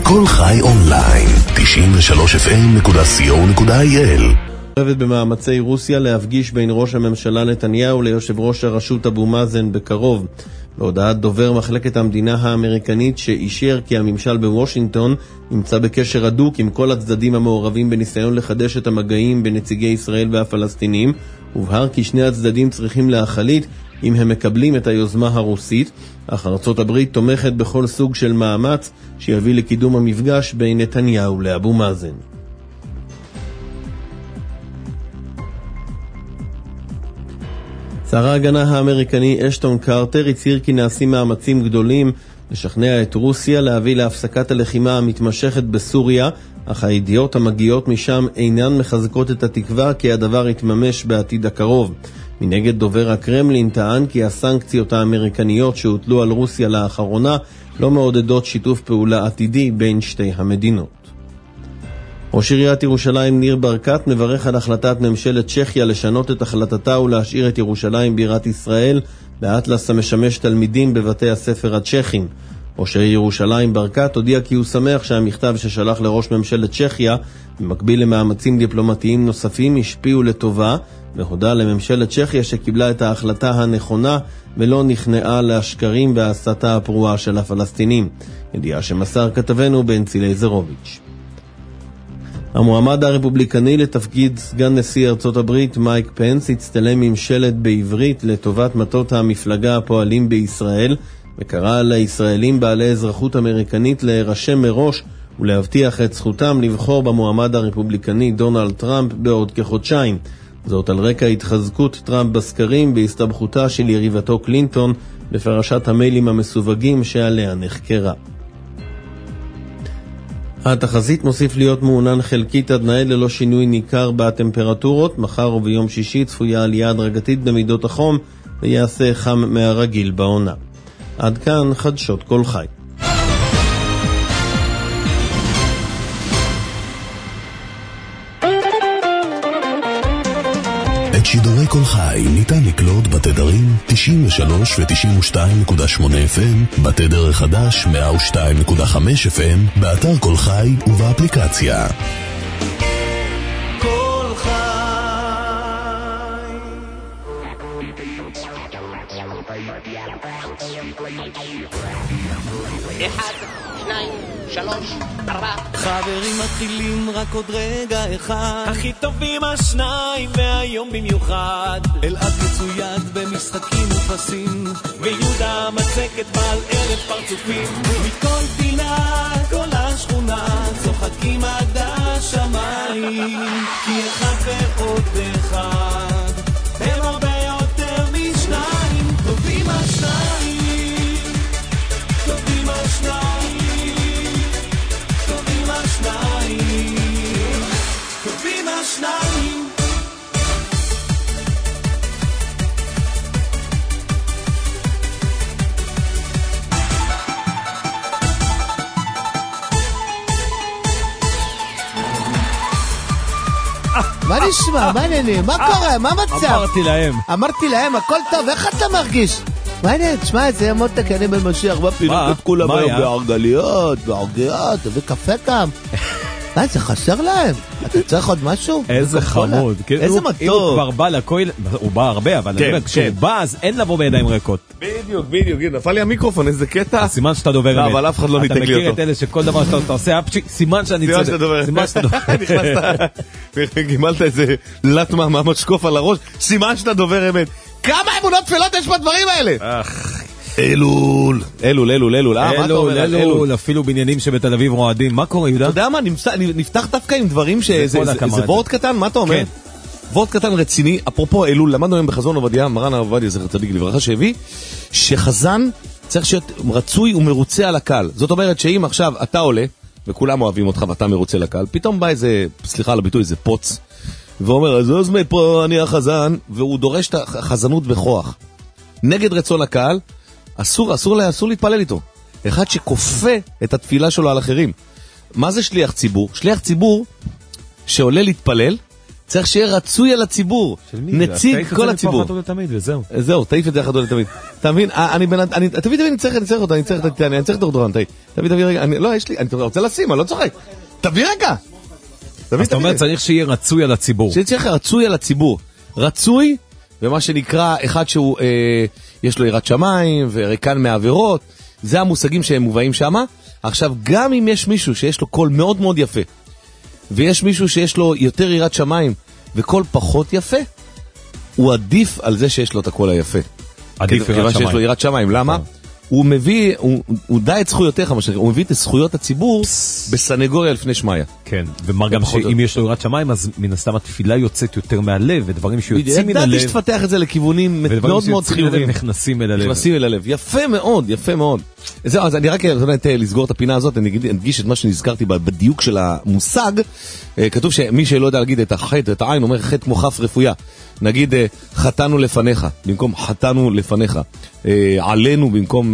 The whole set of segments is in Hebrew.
כל חי אונליין, 93fm.co.il. במאמצי רוסיה להפגיש בין ראש הממשלה נתניהו ליושב ראש הרשות אבו מאזן בקרוב. בהודעת דובר מחלקת המדינה האמריקנית שאישר כי הממשל בוושינגטון נמצא בקשר הדוק עם כל הצדדים המעורבים בניסיון לחדש את המגעים בנציגי ישראל והפלסטינים, הובהר כי שני הצדדים צריכים להחליט אם הם מקבלים את היוזמה הרוסית, אך ארצות הברית תומכת בכל סוג של מאמץ שיביא לקידום המפגש בין נתניהו לאבו מאזן. שר ההגנה האמריקני אשטון קרטר הצהיר כי נעשים מאמצים גדולים לשכנע את רוסיה להביא להפסקת הלחימה המתמשכת בסוריה, אך הידיעות המגיעות משם אינן מחזקות את התקווה כי הדבר יתממש בעתיד הקרוב. מנגד דובר הקרמלין טען כי הסנקציות האמריקניות שהוטלו על רוסיה לאחרונה לא מעודדות שיתוף פעולה עתידי בין שתי המדינות. ראש עיריית ירושלים ניר ברקת מברך על החלטת ממשלת צ'כיה לשנות את החלטתה ולהשאיר את ירושלים בירת ישראל באטלס המשמש תלמידים בבתי הספר הצ'כים. ראש העיר ירושלים ברקת הודיע כי הוא שמח שהמכתב ששלח לראש ממשלת צ'כיה במקביל למאמצים דיפלומטיים נוספים השפיעו לטובה, והודה לממשלת צ'כיה שקיבלה את ההחלטה הנכונה ולא נכנעה להשקרים וההסתה הפרועה של הפלסטינים. ידיעה שמסר כתבנו בנצי לייזרוביץ'. המועמד הרפובליקני לתפקיד סגן נשיא ארצות הברית מייק פנס הצטלם עם שלט בעברית לטובת מטות המפלגה הפועלים בישראל וקרא לישראלים בעלי אזרחות אמריקנית להירשם מראש ולהבטיח את זכותם לבחור במועמד הרפובליקני דונלד טראמפ בעוד כחודשיים. זאת על רקע התחזקות טראמפ בסקרים בהסתבכותה של יריבתו קלינטון בפרשת המיילים המסווגים שעליה נחקרה. התחזית מוסיף להיות מעונן חלקית עד נהל ללא שינוי ניכר בטמפרטורות. מחר וביום שישי צפויה עלייה הדרגתית במידות החום ויעשה חם מהרגיל בעונה. עד כאן חדשות כל חי. את שידורי כל חי ניתן לקלוט בתדרים 93 ו-92.8 FM, בתדר החדש 102.5 FM, באתר כל חי ובאפליקציה. כל חי. 1, 2, 3, 4. חברים מתחילים רק עוד רגע אחד, הכי טובים השניים והיום במיוחד. אלעד מצויד במשחקים ופסים, ויהודה מצקת בעל 1000 פרצופים. מכל פינה כל השכונה צוחקים עד השמיים, כי אחד ועוד אחד הם הרבה יותר משניים. טובים השניים, טובים השניים, טובים השניים, טובים השניים. מה נשמע? מה העניינים? מה קורה? מה מצב? אמרתי להם, הכל טוב, איך אתה מרגיש? מה העניין? תשמע, זה מותק, אני במשיח בפינות את כולם היום בערגליות, בערגיות, וקפה גם. מה, זה חסר להם? אתה צריך עוד משהו? איזה חמוד. איזה מתוק. אם הוא כבר בא לכויל, הוא בא הרבה, אבל כשהוא בא, אז אין לבוא בידיים ריקות. בדיוק, נפל לי המיקרופון, איזה קטע. סימן שאתה דובר אמת. אבל אף אחד לא ניתק לי אותו. אתה מכיר את אלה שכל דבר שאתה עושה, סימן שאני צודק. סימן שאתה דובר. נכנסת, גימלת איזה לטמה מהמשקוף על הראש, סימן שאתה דובר אמת. כמה אמונות תפילות יש בדברים האלה? אלול, מה אתה אומר על אלול? אפילו בניינים שבתל אביב רועדים. מה קורה, יהודה? אתה יודע מה, נפתח דווקא עם דברים שזה וורד קטן, מה אתה אומר? וורד קטן רציני, אפרופו אלול, למדנו היום בחזון עובדיה, מרן הרב עובדיה זכר צדיק לברכה, שהביא שחזן צריך להיות רצוי ומרוצה על הקהל. זאת אומרת שאם עכשיו אתה עולה וכולם אוהבים אותך ואתה מרוצה לקהל, פתאום בא איזה, סליחה על הביטוי, איזה פוץ ואומר, אז מפה אני החזן, והוא דורש את החזנות בכוח נגד רצון הקהל. אסור להתפלל איתו. אחד שכופה את התפילה שלו על אחרים. מה זה שליח ציבור? שליח ציבור שעולה להתפלל צריך שיהיה רצוי על הציבור, נציג כל הציבור. זהו, תעיף את זה אחת לתמיד. אתה מבין? תביא, אני צריך דורדורן, תביא רגע, לא, יש לי, אני רוצה לשים, אני לא צוחק. תביא רגע. אז אתה אומר, צריך שיהיה רצוי על הציבור. צריך רצוי על הציבור. רצוי, ומה שנקרא, אחד שהוא, יש לו יראת שמיים, וריקן מעבירות, זה המושגים שהם מובאים שמה. עכשיו, גם אם יש מישהו שיש לו קול מאוד מאוד יפה, ויש מישהו שיש לו יותר יראת שמיים, וקול פחות יפה, הוא עדיף על זה שיש לו את הקול היפה. עדיף יראת שמיים. שיש לו יראת שמיים. למה? הוא מביא, הוא די את זכויותיך, הוא מביא את זכויות הציבור בסנגוריה לפני שמיה. כן, ומה גם שאם יש לו יראת שמיים, אז מן הסתם התפילה יוצאת יותר מהלב, ודברים שיוצאים מן הלב. ידעתי שתפתח את זה לכיוונים מאוד מאוד חיובים. נכנסים אל הלב. נכנסים אל הלב. יפה מאוד, יפה מאוד. אז אני רק לסגור את הפנינה הזאת, אני אדגיש את מה שנזכרתי בדיוק של המושג. כתוב שמי שלא יודע להגיד את החטא, את העין, אומר חטא כמו חף רפויה. נגיד חטאנו לפניך, במקום חטאנו לפניך. עלינו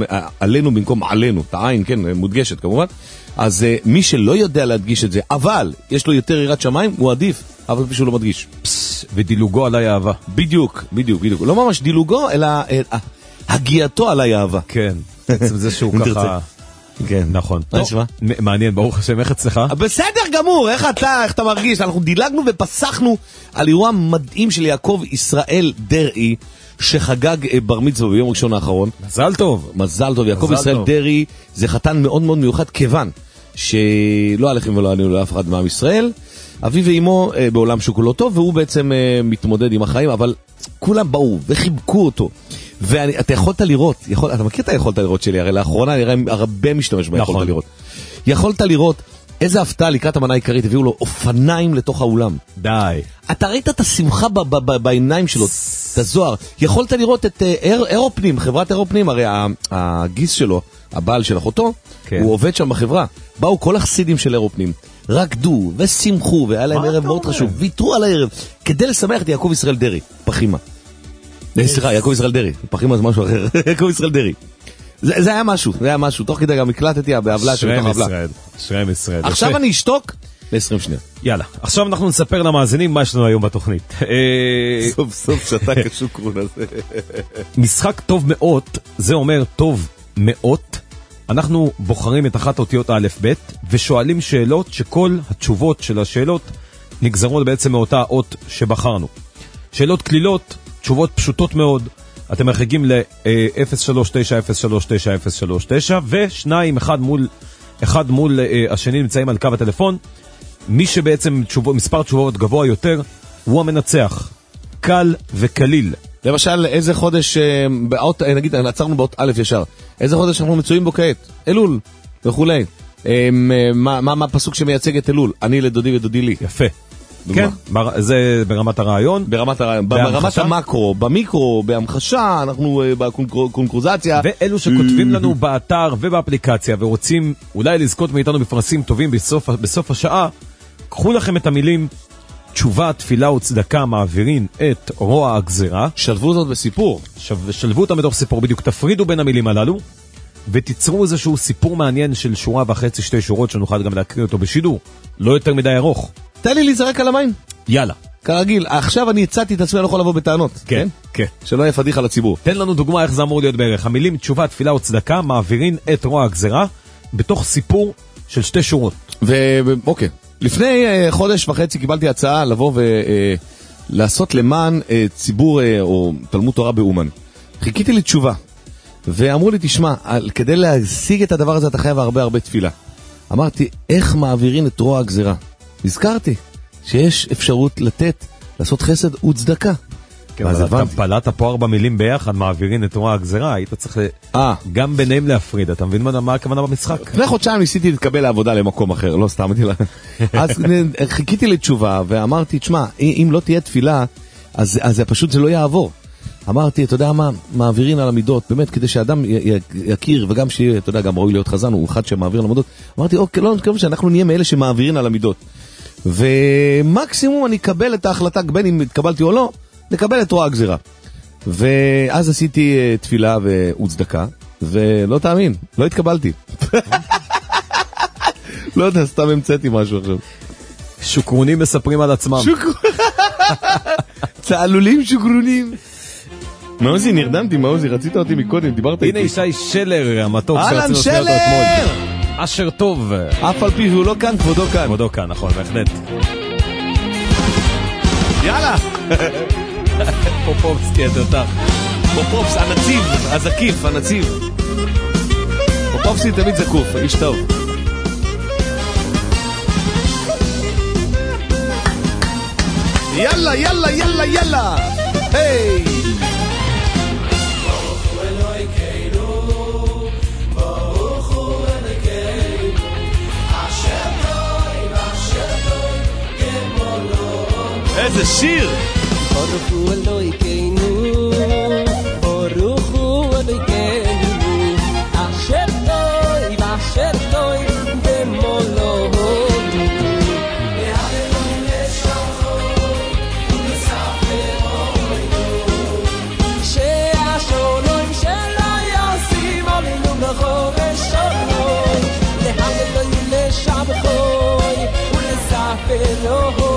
במקום עלינו. את העין, כן, מודגשת כמובן. אז מי שלא יודע להדגיש את זה, אבל יש לו יותר יראת שמיים, הוא עדיף, אבל פשוט לא מדגיש. ודילוגו עלי אהבה. בדיוק. לא ממש דילוגו, אלא הגיעתו עלי אהבה. כן, זה שהוא ככה... כן, נכון. נשמע? מעניין, ברוך השם, איך אצלך? בסדר גמור, איך אתה מרגיש? אנחנו דילגנו ופסחנו על אירוע מדהים של יעקב ישראל דרעי, שחגג בר מצווה ביום ראשון האחרון. מזל טוב. מזל טוב. יעקב ישראל דרעי זה חתן מאוד מאוד מיוחד, כיוון שלא עליכם ולא עלינו לאף אחד מעם ישראל. אביו ואמו בעולם שכולו טוב, והוא בעצם מתמודד עם החיים, אבל כולם באו וחיבקו אותו. ואתה יכולת לראות, אתה מכיר את היכולת לראות שלי, הרי לאחרונה אני הרבה משתמש ביכולת לראות. יכולת לראות איזה הפתעה לקראת המנה העיקרית, הביאו לו אופניים לתוך האולם. די. אתה ראית את השמחה בעיניים שלו, את הזוהר. יכולת לראות את אירופנים, חברת אירופנים, הרי הגיס שלו, הבעל של אחותו, הוא עובד שם בחברה. באו כל החסידים של אירופנים, רקדו ושמחו, והיה להם ערב מאוד חשוב, ויתרו על הערב, כדי לשמח את יעקב ישראל דרעי, פחימה. סליחה, יעקב ישראל דרעי, פחימה זה משהו אחר, יעקב ישראל דרעי. זה היה משהו, תוך כדי גם הקלטתי בעבלה שבתוך העבלה. שרם ישראל. עכשיו אני אשתוק ל-20 שניות. יאללה, עכשיו אנחנו נספר למאזינים מה יש לנו היום בתוכנית. סוף סוף שתק השוקרון הזה. משחק טוב מאות, זה אומר טוב מאות. אנחנו בוחרים את אחת האותיות א' ב' ושואלים שאלות שכל התשובות של השאלות נגזרות בעצם מאותה אות שבחרנו. שאלות כלילות, תשובות פשוטות מאוד. אתם מחגים ל-039-039-039 ושניים, אחד מול השני נמצאים על קו הטלפון. מי שבעצם מספר תשובות גבוה יותר הוא המנצח. קל וקליל. למשל, איזה חודש, נגיד, עצרנו באות א' ישר. איזה חודש אנחנו מצויים בו כעת? אלול וכולי. מה הפסוק שמייצג את אלול? אני לדודי ודודי לי. יפה. כן, זה ברמת הרעיון. ברמת המקרו, במיקרו, בהמחשה, אנחנו בקונקרוזציה. ואלו שכותבים לנו באתר ובאפליקציה ורוצים אולי לזכות מאיתנו בפרסים טובים בסוף השעה, קחו לכם את המילים תשובה, תפילה וצדקה, מעבירים את רוע הגזרה. שלבו זאת בסיפור. שלבו אותם בתוך סיפור, בדיוק תפרידו בין המילים הללו, ותיצרו איזשהו סיפור מעניין של שורה וחצי, שתי שורות, שנוכל גם להקריא אותו בשידור. לא יותר מדי ארוך. תן לי להיזרק על המים. יאללה. כרגיל, עכשיו אני הצעתי את עצמי, אני לא יכול לבוא בטענות. כן, כן. שלא יהיה פדיחה לציבור. תן לנו דוגמה איך זה אמור להיות בערך. המילים תשובה, תפילה וצדקה, מעבירים את רוע הגזרה, בתוך סיפור של שתי שורות. אוקיי. לפני חודש וחצי קיבלתי הצעה לבוא ולעשות למען ציבור או תלמוד תורה באומן. חיכיתי לי תשובה, ואמרו לי, תשמע, כדי להשיג את הדבר הזה אתה חייב הרבה תפילה. אמרתי, איך מעבירים את רוע הגזרה? נזכרתי שיש אפשרות לעשות חסד וצדקה. כן, אבל אתה פלט פה 4 מילים ביחד, מעבירים את רוע הגזרה, היית צריך גם ביניהם להפריד, אתה מבין מה הכוונה במשחק? לפני חודשיים ניסיתי להתקבל לעבודה למקום אחר, לא סתם אותי לה. אז חיכיתי לתשובה ואמרתי, תשמע, אם לא תהיה תפילה, אז פשוט זה לא יעבור. אמרתי, אתה יודע מה, מעבירים על המידות, באמת, כדי שאדם יכיר, וגם שיהיה, אתה יודע, גם ראוי להיות חזן, הוא אחד שמעביר על המידות. אמרתי, אוקיי, לא נתקרב שאנחנו נהיה מאלה שמעבירים על המידות. ומקסימום אני אקבל את ההחלטה, בין אם התקבלתי או לא, נקבל את רוע הגזירה. ואז עשיתי תפילה וצדקה, ולא תאמין, לא התקבלתי. לא יודע, סתם המצאתי משהו עכשיו. שוקרונים מספרים על עצמם. צעלולים שוקרונים. מעוזי, נרדמתי, מעוזי, רצית אותי מקודם, דיברת איתי. הנה ישי שלר, המתוק אהלן שלר! אשר טוב. אף על פי שהוא לא כאן, כבודו כאן. כבודו כאן, נכון, בהחלט. יאללה! פופופסקי, את אותך. פופופס, הנציב, הזקיף, הנציב. פופופסקי תמיד זקוף, איש טוב. יאללה, יאללה, יאללה, יאללה! היי! איזה שיר! ברוך הוא אלוהינו, ברוך הוא אלוהינו, אשר טוב, אשר טוב, במולו. להללוהים לשבחו, ולספרו, שהשלום שלו ישים עלינו ברחוב ושלום. להללוהים לשבחו, ולספרו.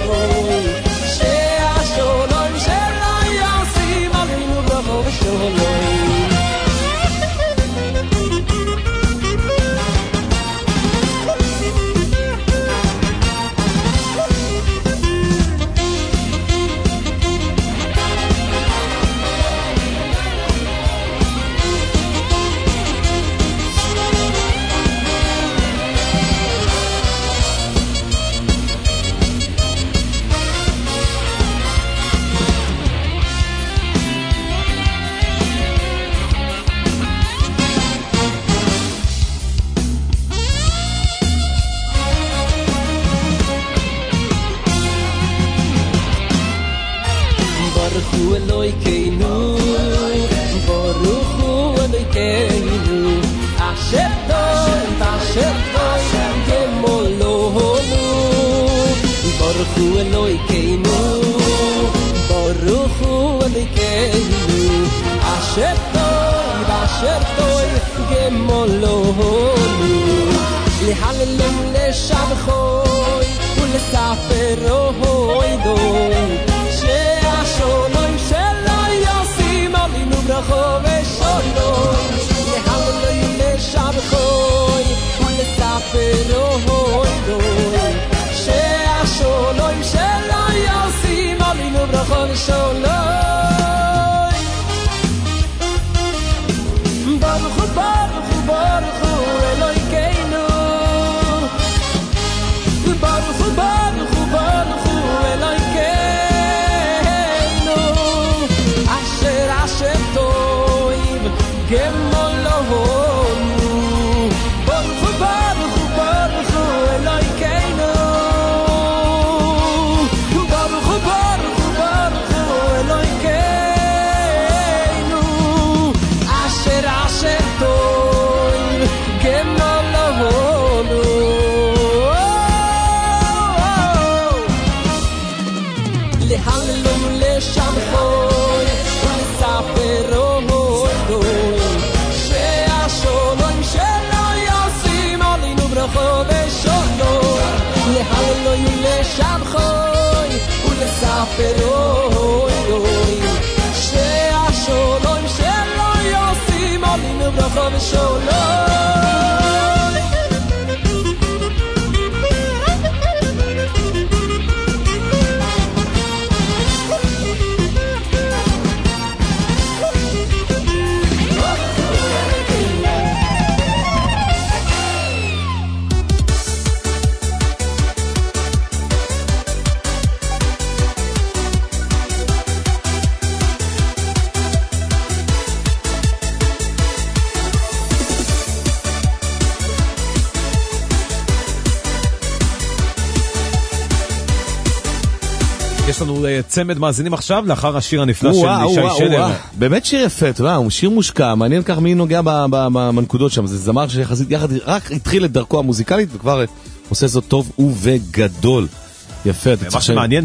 יש לנו צמד מאזינים עכשיו, לאחר השיר הנפלא של ישי שלר. באמת שיר יפה, אתה יודע, הוא שיר מושקע, מעניין כך מי נוגע במנקודות שם, זה זמר שיחסית יחד, רק התחיל את דרכו המוזיקלית, וכבר עושה זאת טוב ובגדול. יפה, מה שמעניין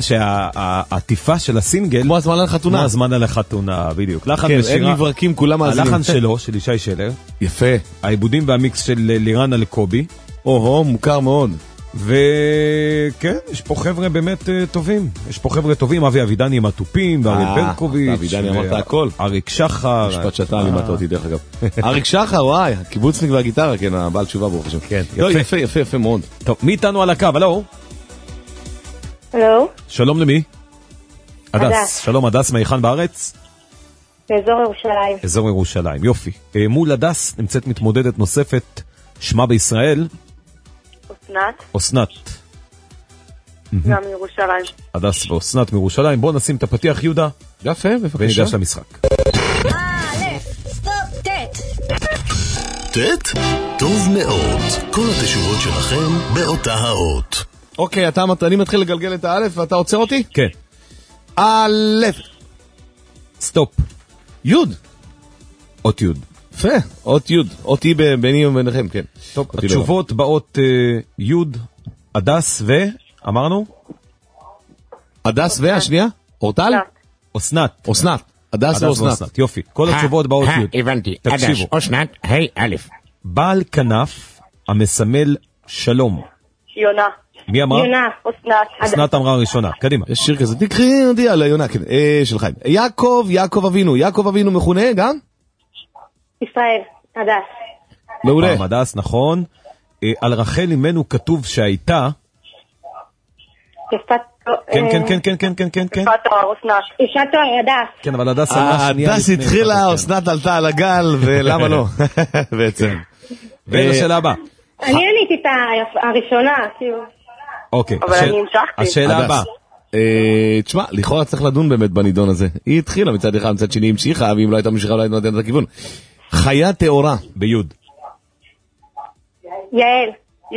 שהעטיפה של הסינגל, כמו הזמן על החתונה. כמו הזמן על החתונה, בדיוק. כן, אין מברקים, כולם מאזינים. הלחן שלו, של ישי שלר. יפה. העיבודים והמיקס של לירן אלקובי. מוכר מאוד. וכן, יש פה חבר'ה באמת טובים. יש פה חבר'ה טובים, אבי אבידני עם הטופים, ואריאל ברקוביץ'. אבידני אמרת הכל. אריק שחר. משפט שאתה לימדת אותי דרך אגב. אריק שחר, וואי, הקיבוצניק והגיטרה, כן, הבעל תשובה ברוך השם. כן, יפה, יפה, יפה מאוד. טוב, מי איתנו על הקו? הלו? הלו? שלום למי? הדס. שלום, הדס, מהיכן בארץ? באזור ירושלים. אזור ירושלים, יופי. מול הדס נמצאת מתמודדת נוספת, שמה בישראל? אסנת. גם מירושלים. הדס ואסנת מירושלים. בואו נשים את הפתיח יהודה. יפה, בבקשה. וניגש למשחק. ט' טוב מאוד. כל התשובות שלכם באותה האות. אוקיי, אני מתחיל לגלגל את האלף ואתה עוצר אותי? כן. אלף. סטופ. יוד. אות יוד. יפה, אות יוד. אות היא ביני וביניכם, כן. טוב, התשובות באות יוד, הדס אמרנו? הדס והשנייה? אורטל? אסנת. אסנת. הדס ואסנת. יופי. כל התשובות באות יוד. הבנתי. תקשיבו. אסנת, היי אלף. בעל כנף המסמל שלום. יונה. מי אמרה? יונה, אסנת. אסנת אמרה ראשונה. קדימה. יש שיר כזה, תקחי אותי על היונה, כן, של חיים. יעקב אבינו. יעקב אבינו מכונה גם? ישראל, הדס. מעולה. הדס, נכון. על רחל אמנו כתוב שהייתה. כן. יפת תואר, אסנת. יפת תואר, הדס. כן, אבל הדס אמרה שנייה. הדס התחילה, אסנת עלתה על הגל, ולמה לא? בעצם. ולשאלה הבאה. אני עניתי את הראשונה, כאילו. אוקיי. אבל אני המשכתי. השאלה הבאה. תשמע, לכאורה צריך לדון באמת בנידון הזה. היא התחילה מצד אחד, מצד שני המשיכה, ואם לא הייתה ממשיכה, לא הייתה נותנת את הכיוון. חיה טהורה. ביוד. יעל.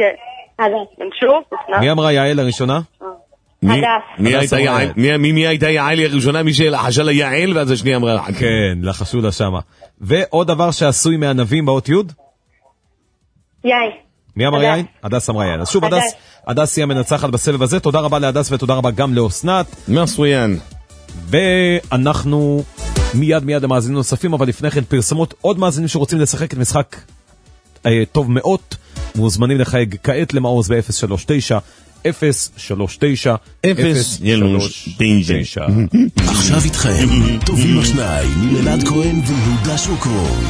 מי אמרה יעל הראשונה? הדס. מי הייתה יעל הראשונה? מי שחשה לה יעל, ואז השנייה אמרה. כן, לחשו לה שמה. ועוד דבר שעשוי מענבים באות יוד? יעל. מי אמר יין? הדס אמרה יין. אז שוב, הדס היא המנצחת בסבב הזה. תודה רבה להדס ותודה רבה גם לאסנת. מצוין. ואנחנו מיד למאזינים נוספים, אבל לפני כן פרסמות. עוד מאזינים שרוצים לשחק את משחק טוב מאוד, מוזמנים לחייג כעת למעוז ב-039 039 039. עכשיו איתכם, טובים השניים, מלעד כהן ויהודה שוקרון.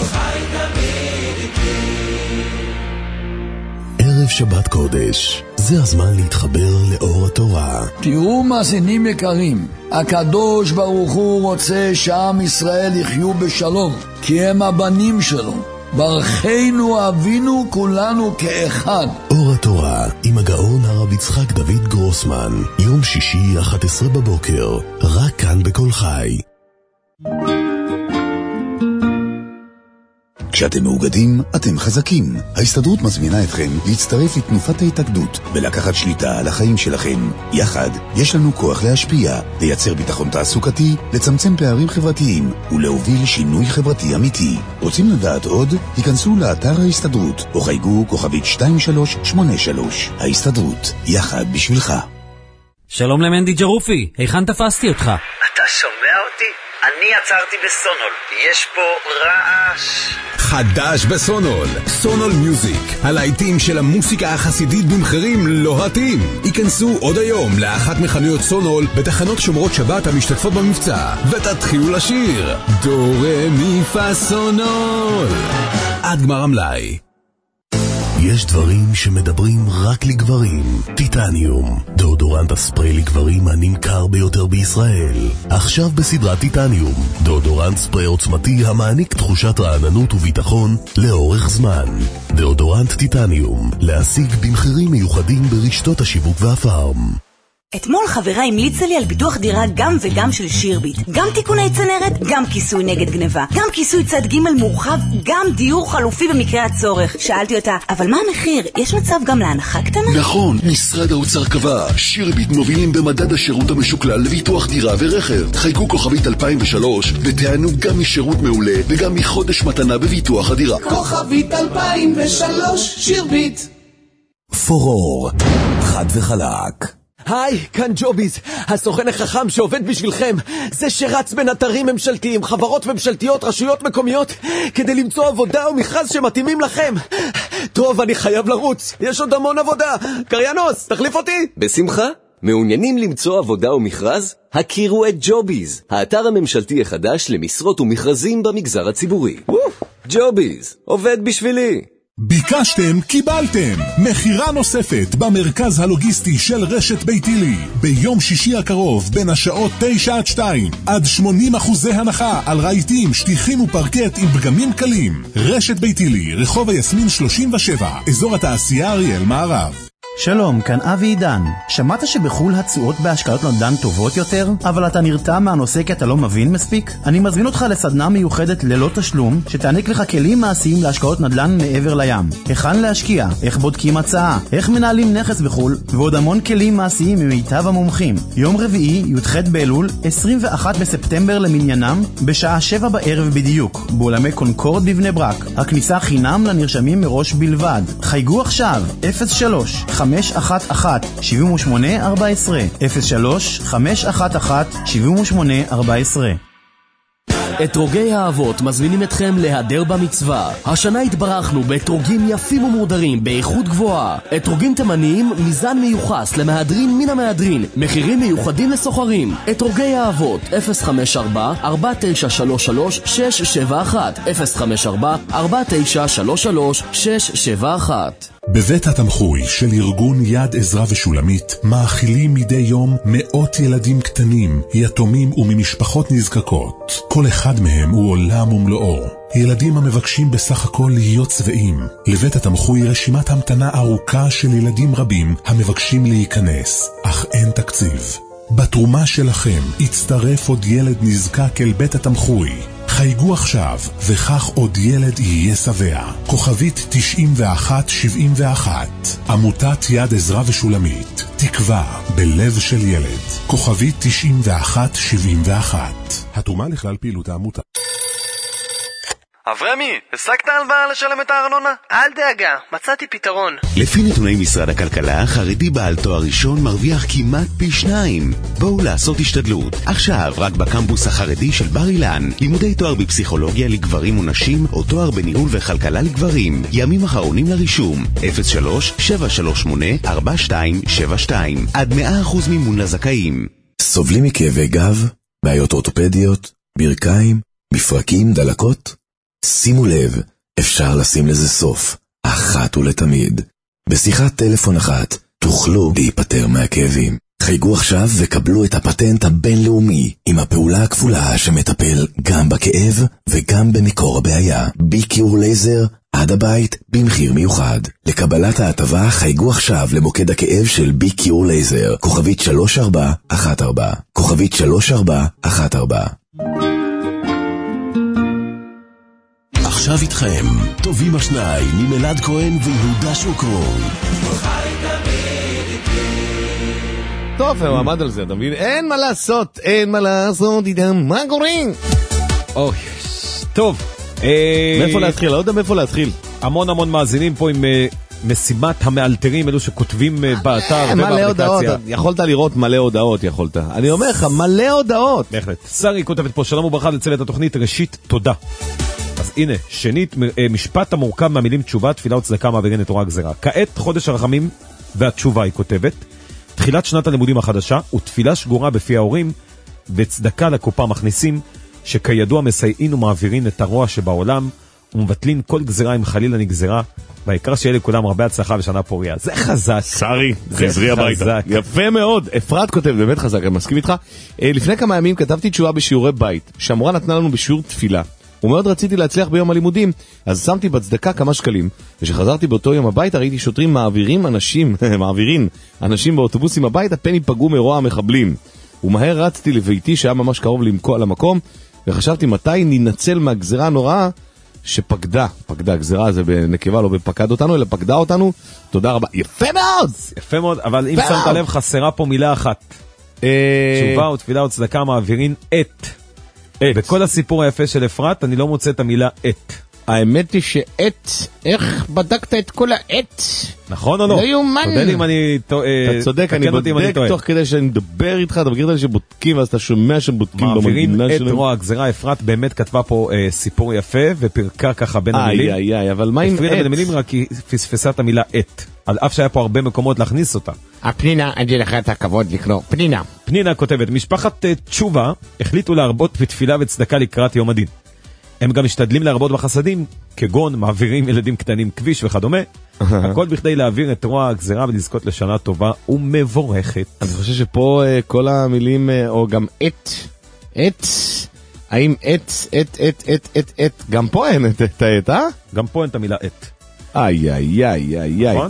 ערב שבת קודש, זה הזמן להתחבר לאור התורה. תראו מאזינים יקרים, הקדוש ברוך הוא רוצה שעם ישראל יחיו בשלום, כי הם הבנים שלו. ברכנו אבינו כולנו כאחד. אור התורה עם הגאון הרב יצחק דוד גרוסמן, יום שישי 11 בבוקר, רק כאן בכל חי. כשאתם מאוגדים, אתם חזקים. ההסתדרות מזמינה אתכם להצטרף לתנופת ההתאגדות ולקחת שליטה על החיים שלכם. יחד, יש לנו כוח להשפיע, לייצר ביטחון תעסוקתי, לצמצם פערים חברתיים ולהוביל שינוי חברתי אמיתי. רוצים לדעת עוד? היכנסו לאתר ההסתדרות או חייגו כוכבית 2383. ההסתדרות, יחד בשבילך. שלום למנדי ג'רופי, היכן תפסתי אותך? אתה שומע אותי? אני עצרתי בסונול, יש פה רעש. חדש בסונול, סונול מיוזיק, הלהיטים של המוסיקה החסידית במחירים לוהטים. ייכנסו עוד היום לאחת מחנויות סונול בתחנות שומרות שבת המשתתפות במבצע, ותתחילו לשיר דו רה מי פה סונול עד גמר המלאי. יש דברים שמדברים רק לגברים. טיטניום, דאודורנט הספרי לגברים הנמכר ביותר בישראל. עכשיו בסדרת טיטניום, דאודורנט ספרי עוצמתי המעניק תחושת רעננות וביטחון לאורך זמן. דאודורנט טיטניום, להשיג במחירים מיוחדים ברשתות השיווק והפארם. אתמול חברה המליצה לי על ביטוח דירה גם וגם של שירביט. גם תיקוני צנרת, גם כיסוי נגד גניבה. גם כיסוי צד ג' מורחב, גם דיור חלופי במקרה הצורך. שאלתי אותה, אבל מה המחיר? יש מצב גם להנחה קטנה? נכון, משרד האוצר קבע. שירביט מובילים במדד השירות המשוקלל לביטוח דירה ורכב. חייגו כוכבית 2003 ותענו גם משירות מעולה וגם מחודש מתנה בביטוח הדירה. כוכבית 2003, שירביט. פורור, חד וחלק. היי, כאן ג'וביז, הסוכן החכם שעובד בשבילכם. זה שרץ בין אתרים ממשלתיים, חברות ממשלתיות, רשויות מקומיות, כדי למצוא עבודה ומכרז שמתאימים לכם. טוב, אני חייב לרוץ, יש עוד המון עבודה. קריינוס, תחליף אותי? בשמחה. מעוניינים למצוא עבודה ומכרז? הכירו את ג'וביז, האתר הממשלתי החדש למשרות ומכרזים במגזר הציבורי. ג'וביז, עובד בשבילי. ביקשתם, קיבלתם. מחירה נוספת במרכז הלוגיסטי של רשת ביתילי. ביום שישי הקרוב, בין השעות 9 עד 2, עד 80% הנחה על רהיטים, שטיחים ופרקט עם פגמים קלים. רשת ביתילי, רחוב היסמין 37, אזור התעשייה אריאל מערב. שלום, כאן אבי עידן. שמעת שבחול התשואות בהשקעות נדל"ן טובות יותר, אבל אתה נרתע מהנושא כי אתה לא מבין מספיק? אני מזמין אותך לסדנה מיוחדת ללא תשלום, שתעניק לך כלים מעשיים להשקעות נדל"ן מעבר לים. היכן להשקיע, איך בודקים הצעה, איך מנהלים נכס בחול, ועוד המון כלים מעשיים ממיטב המומחים. יום רביעי, י"ח באלול, 21 בספטמבר למניינם, בשעה 7 בערב בדיוק, באולמי קונקורד בבני ברק. הכניסה חינם לנרשמים מראש בלבד. חייגו עכשיו, 03-511-7814 03-511-7814. אתרוגי האבות מזמינים אתכם להיעדר במצווה. השנה התברכנו באתרוגים יפים ומורדרים באיכות גבוהה. אתרוגים תימניים, מיזן מיוחס למהדרין מן המהדרין, מחירים מיוחדים לסוחרים. אתרוגי האבות 054-4933-671 054-4933-671. בבית התמחוי של ארגון יד עזרא ושולמית מאכילים מדי יום מאות ילדים קטנים, יתומים וממשפחות נזקקות. כל אחד מהם הוא עולם ומלואו. ילדים המבקשים בסך הכל להיות צבעים. לבית התמחוי רשימת המתנה ארוכה של ילדים רבים המבקשים להיכנס, אך אין תקציב. בתרומה שלכם יצטרף עוד ילד נזקק אל בית התמחוי. חייגו עכשיו, וכך עוד ילד יהיה שבע. כוכבית 9171. עמותת יד עזרא ושולמית. תקווה בלב של ילד. כוכבית 9171. התרומה לכלל פעילות העמותה. אברמי, השגת הלוואה לשלם את הארנונה? אל דאגה, מצאתי פתרון. לפי נתוני משרד הכלכלה, חרדי בעל תואר ראשון מרוויח כמעט פי 2. בואו לעשות השתדלות. עכשיו, רק בקמפוס החרדי של בר אילן, לימודי תואר בפסיכולוגיה לגברים ונשים, או תואר בניהול וכלכלה לגברים. ימים אחרונים לרישום, 03-738-4272. עד 100% מימון לזכאים. סובלים מכאבי גב, בעיות אורתופדיות, ברכיים, מפרקים, דלקות? שימו לב, אפשר לשים לזה סוף, אחת ולתמיד. בשיחת טלפון אחת תוכלו להיפטר מהכאבים. חייגו עכשיו וקבלו את הפטנט הבינלאומי עם הפעולה הכפולה שמטפל גם בכאב וגם במקור הבעיה. ביקיור לייזר עד הבית במחיר מיוחד. לקבלת ההטבה חייגו עכשיו למוקד הכאב של ביקיור לייזר, כוכבית 3414, כוכבית 3414. עכשיו איתכם, טובים השניים עם אלעד כהן ויהודה שוקרון. טוב, הוא עמד על זה, אתה מבין? אין מה לעשות, אין מה לעשות איתם, מה קוראים? אוי, טוב. מאיפה להתחיל? לא יודע מאיפה להתחיל. המון מאזינים פה עם משימת המאלתרים, אלו שכותבים באתר מלא הודעות, יכולת לראות מלא הודעות, יכולת. אני אומר לך, מלא הודעות. בהחלט. שרי כותבת פה, שלום וברכה לצוות התוכנית, ראשית, תודה. אז הנה, שנית, משפט המורכב מהמילים תשובה, תפילה וצדקה מעבירים לתורה גזרה. כעת חודש הרחמים והתשובה, היא כותבת, תחילת שנת הלימודים החדשה ותפילה שגורה בפי ההורים וצדקה לקופה מכניסים, שכידוע מסייעים ומעבירים את הרוע שבעולם ומבטלים כל גזרה אם חלילה נגזרה, והעיקר שיהיה לכולם הרבה הצלחה ושנה פוריה. זה חזק. שרי, חזרי הביתה. יפה מאוד. אפרת כותב, באמת חזק, אני מסכים איתך. לפני כמה ימים כתבתי תשובה בשיעורי בית, שהמורה נתנה לנו בשיעור תפילה. ומאוד רציתי להצליח ביום הלימודים, אז שמתי בצדקה כמה שקלים, ושחזרתי באותו יום הביתה ראיתי שוטרים מעבירים אנשים באוטובוסים הביתה, פן ייפגעו מרוע המחבלים. ומהר רצתי לביתי שהיה ממש קרוב למקום, וחשבתי מתי ננצל מהגזרה הנוראה שפקדה, גזרה זה בנקבה, לא בפקד אותנו, אלא פקדה אותנו. תודה רבה. יפה מאוד, אבל אם שמת לב חסרה פה מילה אחת. תשובה ותפילה וצדקה מעבירים את. בכל הסיפור היפה של אפרת, אני לא מוצא את המילה את. האמת היא שעת, איך בדקת את כל העת? נכון או לא? לא יומן. תודה לי אם אני טועה. אתה צודק, אני בודק תוך כדי שאני מדבר איתך, אתה מכיר את זה שבודקים, ואז אתה שומע שהם בודקים מעבירים במדינה את שלהם. רוע הגזירה. אפרת באמת כתבה פה סיפור יפה, ופרקה ככה בין המילים. אבל מה עם הפרידה עת? בין המילים, רק היא פספסה את המילה עת. על אף שהיה פה הרבה מקומות להכניס אותה. פנינה, אני לך את הכבוד לקרוא. פנינה. פנינה כותבת, משפחת תשובה החליטו להרבות בתפילה וצדקה לקראת יום הדין. הם גם משתדלים להרבות בחסדים, כגון מעבירים ילדים קטנים כביש וכדומה. הכל בכדי להעביר את רוע הגזירה ולזכות לשנה טובה ומבורכת. אני חושב שפה כל המילים, או גם עת, האם עת, גם פה אין את העת, גם פה אין את המילה עת. איי. נכון?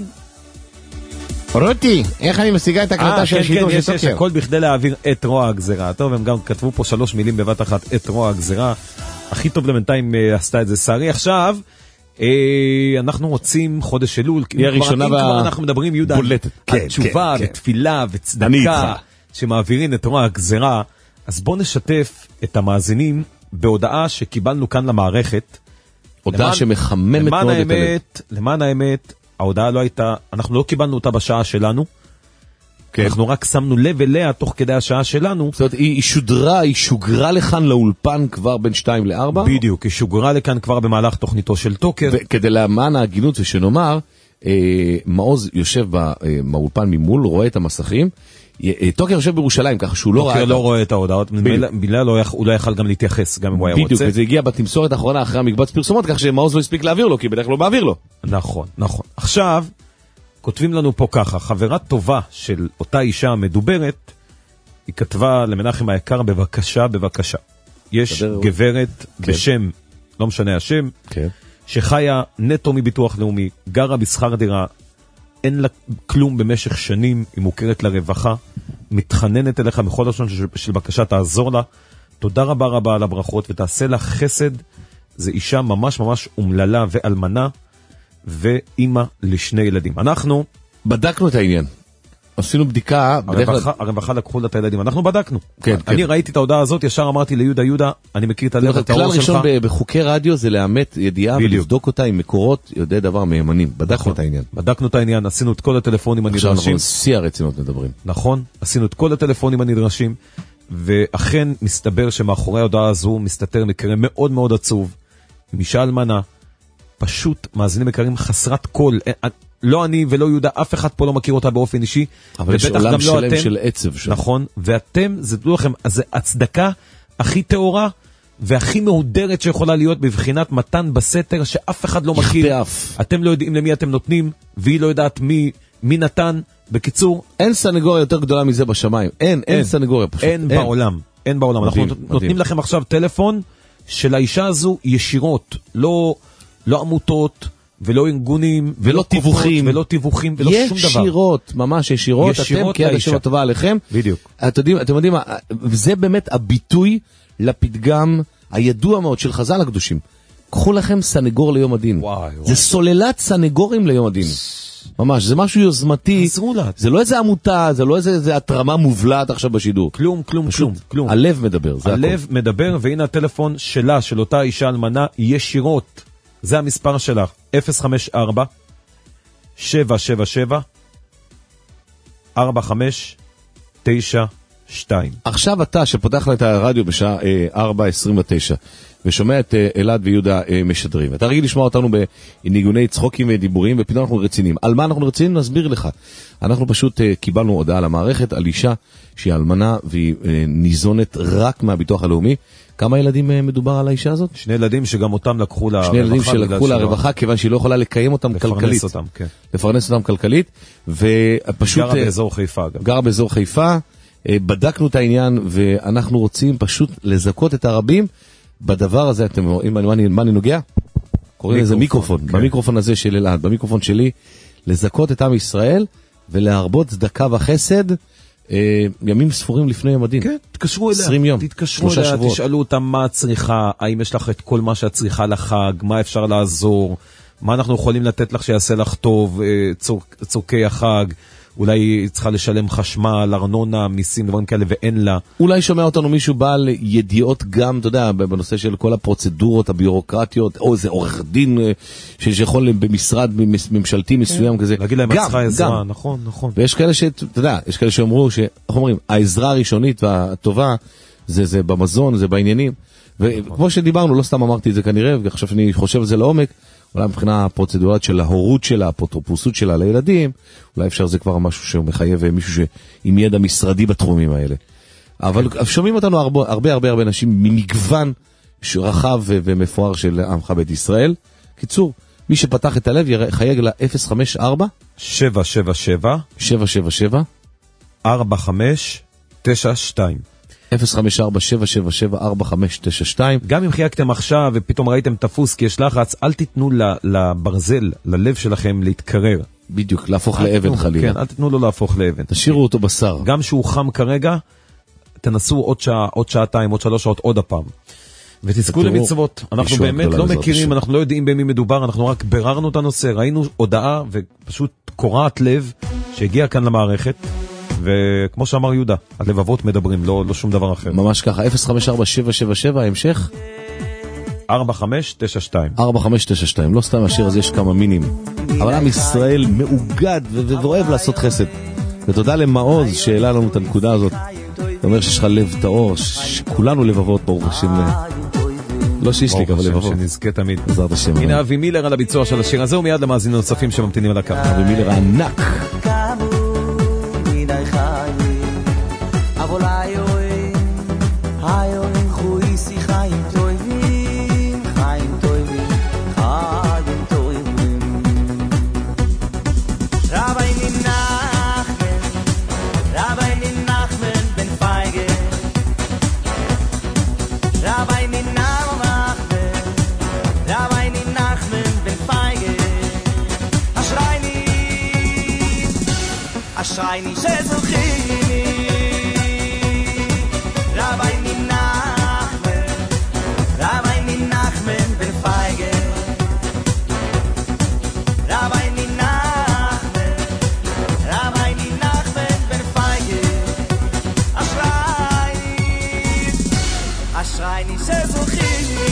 רותי, איך אני משיגה את ההקלטה של השידור של סוקר? יש הכל בכדי להעביר את רוע הגזירה. טוב, הם גם כתבו פה 3 מילים בבת אחת, את רוע הגזירה. הכי טוב למנתיים עשתה את זה שרי. עכשיו, אנחנו רוצים חודש אלול. היא הראשונה כבר אנחנו מדברים, יהודה, על תשובה ותפילה וצדקה, שמעבירים את רוע הגזירה. אז בואו נשתף את המאזינים בהודעה שקיבלנו כאן למערכת. הודעה שמחממת מאוד את הלב. למען האמת, ההודעה לא הייתה, אנחנו לא קיבלנו אותה בשעה שלנו, אנחנו רק שמנו לב אליה תוך כדי השעה שלנו. זאת אומרת, היא שוגרה לכאן לאולפן כבר בין 2 ל-4? בדיוק, היא שוגרה לכאן כבר במהלך תוכניתו של טוקר. וכדי למען ההגינות ושנאמר, מעוז יושב באולפן ממול, רואה את המסכים, טוקר יושב בירושלים, ככה שהוא לא רואה... טוקר לא רואה את ההודעות, הוא לא יכל גם להתייחס, גם אם הוא היה רוצה. בדיוק, וזה הגיע בתמסורת האחרונה אחרי המקבץ פרסומות, כך שמעוז לא הספיק להעביר לו, כי בדרך לא מעביר לו. נכון. עכשיו, כותבים לנו פה ככה, חברה טובה של אותה אישה המדוברת, היא כתבה למנחם היקר, בבקשה. יש גברת בשם, לא משנה השם, שחיה נטו מביטוח לאומי, גרה בשכר דירה, אין לה כלום במשך שנים, היא מוכרת לרווחה, מתחננת אליך בכל לשון של בקשה, תעזור לה. תודה רבה על הברכות, ותעשה לה חסד. זו אישה ממש אומללה ואלמנה, ואימא לשני ילדים. אנחנו בדקנו את העניין. עשינו בדיקה. הרווחה לקחו לה את הילדים. אנחנו בדקנו. אני ראיתי את ההודעה הזאת, ישר אמרתי ליהודה, אני מכיר את הלב הטהור שלך. כלל ראשון בחוקי רדיו זה לאמת ידיעה ולבדוק אותה עם מקורות יודעי דבר מהימנים. בדקנו את העניין. בדקנו את העניין, עשינו את כל הטלפונים הנדרשים. עכשיו אנחנו שיא הרצינות מדברים. נכון, עשינו את כל הטלפונים הנדרשים, ואכן מסתבר שמאחורי ההודעה הזו מסתתר מקרה מאוד מאוד עצוב. אישה אלמנה, פשוט מאזינים יקרים חסרת קול. לא אני ולא יהודה, אף אחד פה לא מכיר אותה באופן אישי. אבל יש עולם שלם של עצב. נכון, ואתם, זה תדעו לכם, אז זה הצדקה הכי טהורה והכי מהודרת שיכולה להיות בבחינת מתן בסתר שאף אחד לא מכיר. אתם לא יודעים למי אתם נותנים, והיא לא יודעת מי נתן. בקיצור, אין סנגוריה יותר גדולה מזה בשמיים. אין סנגוריה פשוט. אין בעולם. אנחנו נותנים לכם עכשיו טלפון של האישה הזו ישירות, לא עמותות, ולא ארגונים, ולא תיווכים, ולא שום דבר. ישירות, ממש ישירות, אתם כאנשים הטובה עליכם. בדיוק. אתם יודעים, זה באמת הביטוי לפתגם הידוע מאוד של חז"ל הקדושים. קחו לכם סנגור ליום הדין. זה סוללת סנגורים ליום הדין. ממש, זה משהו יוזמתי. זה לא איזה עמותה, זה לא איזה התרמה מובלעת עכשיו בשידור. כלום. הלב מדבר, זה הלב מדבר, והנה הטלפון שלה, של אותה אישה אלמנה, ישירות. זה המספר שלך, 054-777-4592. עכשיו אתה שפותח לה את הרדיו בשעה 4:29 ושומע את אלעד ויהודה משדרים. אתה רגיל לשמוע אותנו בניגוני צחוקים ודיבורים, ופתאום אנחנו רציניים. על מה אנחנו רציניים? נסביר לך. אנחנו פשוט קיבלנו הודעה למערכת על אישה שהיא אלמנה והיא ניזונת רק מהביטוח הלאומי. כמה ילדים מדובר על האישה הזאת? 2 ילדים שגם אותם לקחו לרווחה. 2 ילדים שלקחו לרווחה כיוון שהיא לא יכולה לקיים אותם כלכלית. לפרנס אותם כלכלית. ופשוט גרה באזור חיפה. גרה באזור חיפה. בדקנו את העניין ואנחנו רוצים פשוט לזכות את הרבים בדבר הזה. אתם רואים מה אני נוגע? קוראים לזה מיקרופון. במיקרופון הזה של אלעד, במיקרופון שלי, לזכות את עם ישראל ולהרבות צדקה וחסד ימים ספורים לפני יום הדין. כן, תתקשרו אליה. 20 יום. תתקשרו אליה, תשאלו אותם מה את צריכה, האם יש לך את כל מה שאת צריכה לחג, מה אפשר לעזור, מה אנחנו יכולים לתת לך שיעשה לך טוב, צורכי החג, אולי היא צריכה לשלם חשמל, ארנונה, מיסים, דברים כאלה, ואין לה. אולי שומע אותנו מישהו בעל ידיעות גם, אתה יודע, בנושא של כל הפרוצדורות הביורוקרטיות, או איזה עורך דין שיכול במשרד ממשלתי מסוים כזה. להגיד להם, צריכה עזרה, נכון. ויש כאלה אתה יודע, יש כאלה שאומרו, אנחנו אומרים, העזרה הראשונית והטובה, זה במזון, זה בעניינים. וכמו שדיברנו, לא סתם אמרתי את זה כנראה, ועכשיו שאני חושב על זה לעומק, אולי מבחינה הפרוצדורית של ההורות שלה, האפוטרופוסות שלה לילדים, אולי אפשר זה כבר משהו שהוא מחייב מישהו עם ידע משרדי בתחומים האלה. אבל שומעים אותנו הרבה אנשים ממגוון רחב ומפואר של עמך בית ישראל. קיצור, מי שפתח את הלב יחייג ל-054 777 777 4592 054-777-4592. גם אם חייגתם עכשיו ופתאום ראיתם תפוס כי יש לחץ, אל תיתנו לברזל, ללב שלכם להתקרר. בדיוק, להפוך לאבן חלילה. כן, אל תיתנו לו להפוך לאבן. תשאירו אותו בשר. גם שהוא חם כרגע, תנסו עוד שעה, עוד שעתיים, עוד 3 שעות, עוד הפעם. ותזכו למצוות. אנחנו באמת לא מכירים, אנחנו לא יודעים במי מדובר, אנחנו רק בררנו את הנושא, ראינו הודעה ופשוט קורעת לב שהגיעה כאן למערכת. וכמו שאמר יהודה, הלבבות מדברים, לא שום דבר אחר. ממש ככה, 054-777, המשך? 4592. 4592, לא סתם השיר הזה, יש כמה מינים. אבל עם ישראל מאוגד ואוהב לעשות חסד. ותודה למעוז שהעלה לנו את הנקודה הזאת. אתה אומר שיש לך לב טהור, שכולנו לבבות, ברוך השם. לא שיש לי, אבל לבבות. שנזכה תמיד. בעזרת השם. הנה אבי מילר על הביצוע של השיר הזה, ומיד למאזינים נוספים שממתינים על הקו. אבי מילר הענק. אשרייני שזוכיני רבייני נחמן רבייני נחמן בן פייגה רבייני נחמן רבייני נחמן בן פייגה אשרייני שזוכיני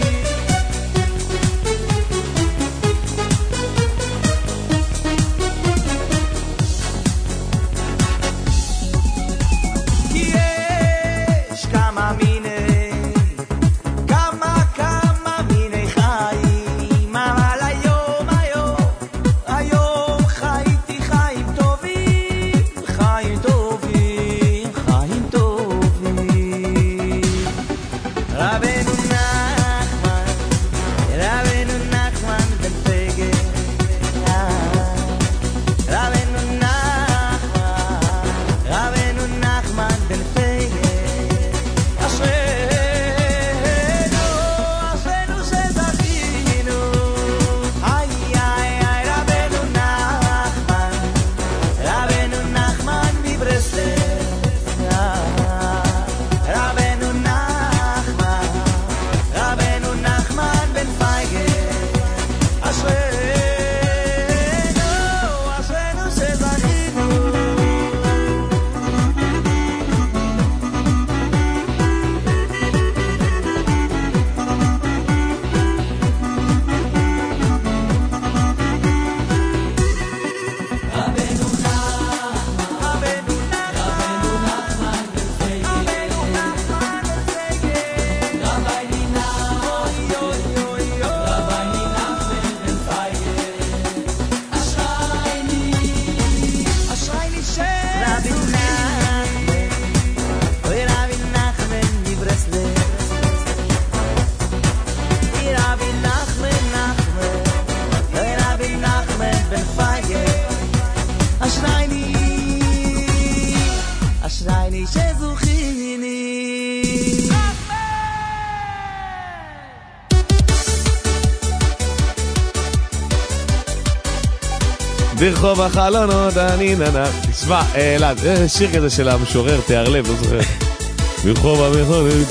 ברחוב החלונות אני ננה. תשמע, אלעד, שיר כזה של המשורר, תיאר לב, לא זוכר. ברחוב החלונות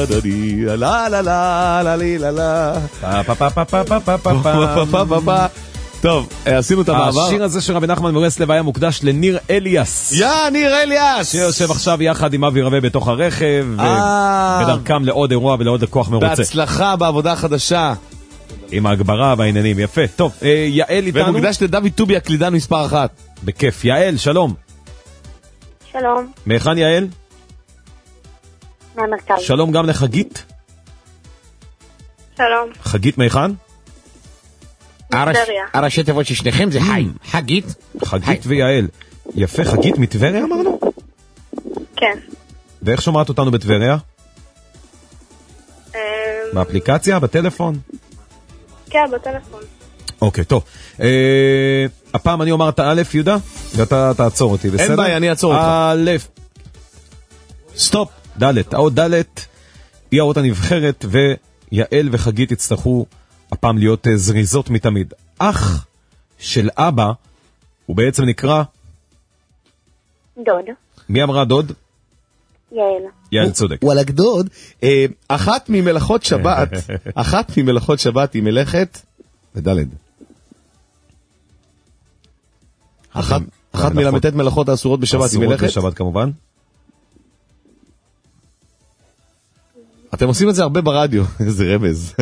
אני לה לה לה לה לה לה לה פה פה פה פה פה פה פה פה פה. טוב, עשינו את המעבר. השיר הזה של רבי נחמן מברסלב היה מוקדש לניר אליאס. ניר אליאס! שיושב עכשיו יחד עם אבי רווה בתוך הרכב, בדרכם לעוד אירוע ולעוד כוח מרוצה. בהצלחה בעבודה החדשה. עם ההגברה והעניינים, יפה. טוב, יעל איתנו. ומוקדש לדוד טובי, הקלידן מספר 1. בכיף. יעל, שלום. שלום. מהיכן יעל? מהמרכז. שלום גם לחגית. שלום. חגית מהיכן? הראשי תיבות ששניכם זה חי. חגית. חגית ויעל. יפה, חגית מטבריה אמרנו? כן. ואיך שומעת אותנו בטבריה? באפליקציה? בטלפון? כן, בטלפון. אוקיי, טוב. הפעם אני אומר את א' יהודה, ואתה תעצור אותי, בסדר? אין בעיה, אני אעצור אותך. א', סטופ, ד', האות ד', היא האות הנבחרת, ויעל וחגית יצטרכו הפעם להיות זריזות מתמיד. אח של אבא, הוא בעצם נקרא... דוד. מי אמרה דוד? יעל. יעל צודק. וואלה גדוד, אחת ממלאכות שבת היא מלאכת בדלת. אחת מלמתת מלאכות האסורות בשבת היא מלאכת. אסורות בשבת כמובן. אתם עושים את זה הרבה ברדיו, איזה רמז.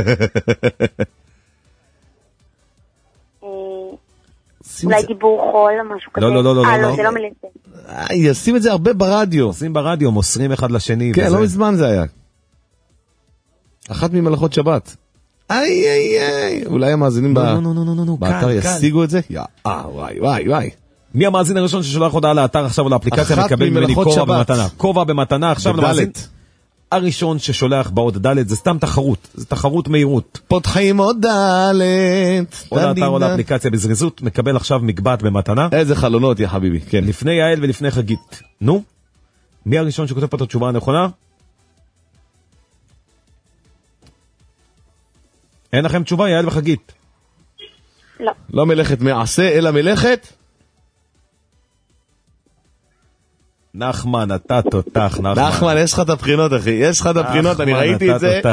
אולי דיבור חול או משהו כזה. לא, זה לא מלאכת. ישים את זה הרבה ברדיו. עושים ברדיו, מוסרים אחד לשני. כן, לא מזמן זה היה. אחת ממלאכות שבת. אולי המאזינים באתר ישיגו את זה? וואי. מי המאזין הראשון ששולח הודעה לאתר עכשיו או לאפליקציה מקבל ממני כובע במתנה. כובע במתנה עכשיו למאזין. הראשון ששולח בעוד ד' זה סתם תחרות, זה תחרות מהירות. פותחים עוד ד' או לאתר או לאפליקציה בזריזות, מקבל עכשיו מגבעת במתנה. איזה חלונות, יא חביבי, כן. לפני יעל ולפני חגית. נו, מי הראשון שכותב פה את התשובה הנכונה? אין לכם תשובה, יעל וחגית? לא. לא מלאכת מעשה, אלא מלאכת? נחמן, אתה תותח, נחמן. נחמן, יש לך את הבחינות, אחי. יש לך את הבחינות, אני ראיתי את זה.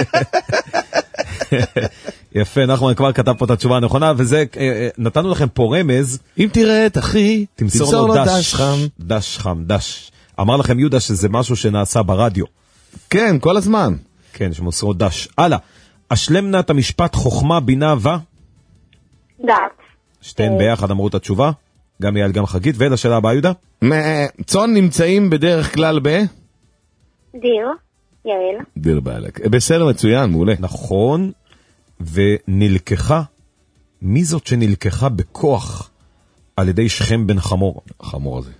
יפה, נחמן כבר כתב פה את התשובה הנכונה, וזה, נתנו לכם פה רמז. אם תראה את אחי, תמסור לו דש חם. דש חם, דש. אמר לכם יהודה שזה משהו שנעשה ברדיו. כן, כל הזמן. כן, שמוסרו דש. הלאה, אשלם נא את המשפט חוכמה בינה ו... דעת. שתיהן ביחד אמרו את התשובה. גם יעל, גם חגית, ולשאלה הבאה יהודה? צאן נמצאים בדרך כלל ב... דיר, יעל. דיר בעלק. בסדר, מצוין, מעולה. נכון, ונלקחה, מי זאת שנלקחה בכוח על ידי שכם בן חמור? החמור הזה.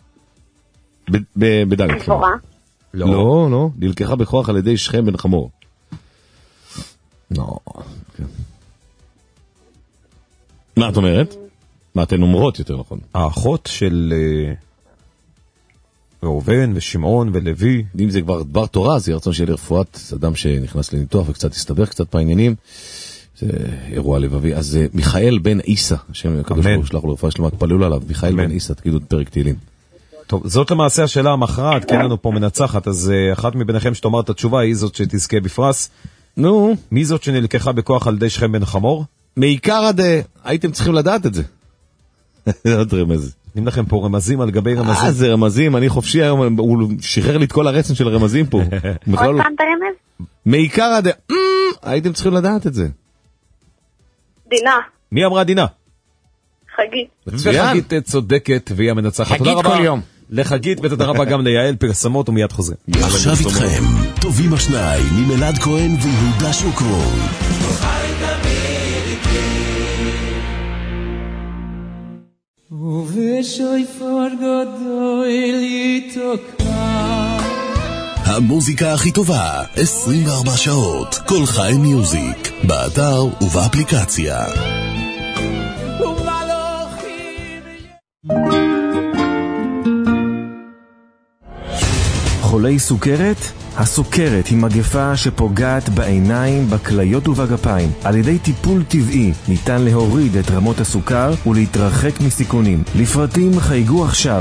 בדלת. דבורה. לא, נלקחה בכוח על ידי שכם בן חמור. לא, כן. מה את אומרת? מה אתן אומרות יותר נכון? האחות של ראובן ושמעון ולוי. אם זה כבר דבר תורה, זה ירצון שיהיה לרפואת אדם שנכנס לניתוח וקצת הסתבך קצת בעניינים. זה אירוע לבבי. אז מיכאל בן איסה, השם הקדוש ברוך הוא שלח לו רפואה שלמה, תפללו עליו. מיכאל בן איסה, תגידו פרק תהילים. טוב, זאת למעשה השאלה המכרעת, כי אין לנו פה מנצחת, אז אחת מביניכם שתאמר את התשובה היא זאת שתזכה בפרס. נו. מי זאת שנלקחה בכוח על ידי שכם בן חמור? מעיקר עד הייתם צריכים לדעת את זה. זה עוד רמז. נותנים לכם פה רמזים על גבי רמזים. זה רמזים, אני חופשי היום, הוא שחרר לי את כל הרצן של הרמזים פה. עוד פעם את הרמז? מעיקר עד הייתם צריכים לדעת את זה. דינה. מי אמרה דינה? חגית. וחגית צודקת והיא המנצחת. חגית כל יום. לחגית ותודה רבה גם ליעל, פרסמות ומיד חוזרים. עכשיו איתכם, טובים השניים ממלעד כהן ויהודה שוקרון. ובשויפור גדול יתוקע. המוזיקה הכי טובה, 24 שעות, כל חי מיוזיק, באתר ובאפליקציה. חולי סוכרת? הסוכרת היא מגפה שפוגעת בעיניים, בכליות ובגפיים. על ידי טיפול טבעי ניתן להוריד את רמות הסוכר ולהתרחק מסיכונים. לפרטים חייגו עכשיו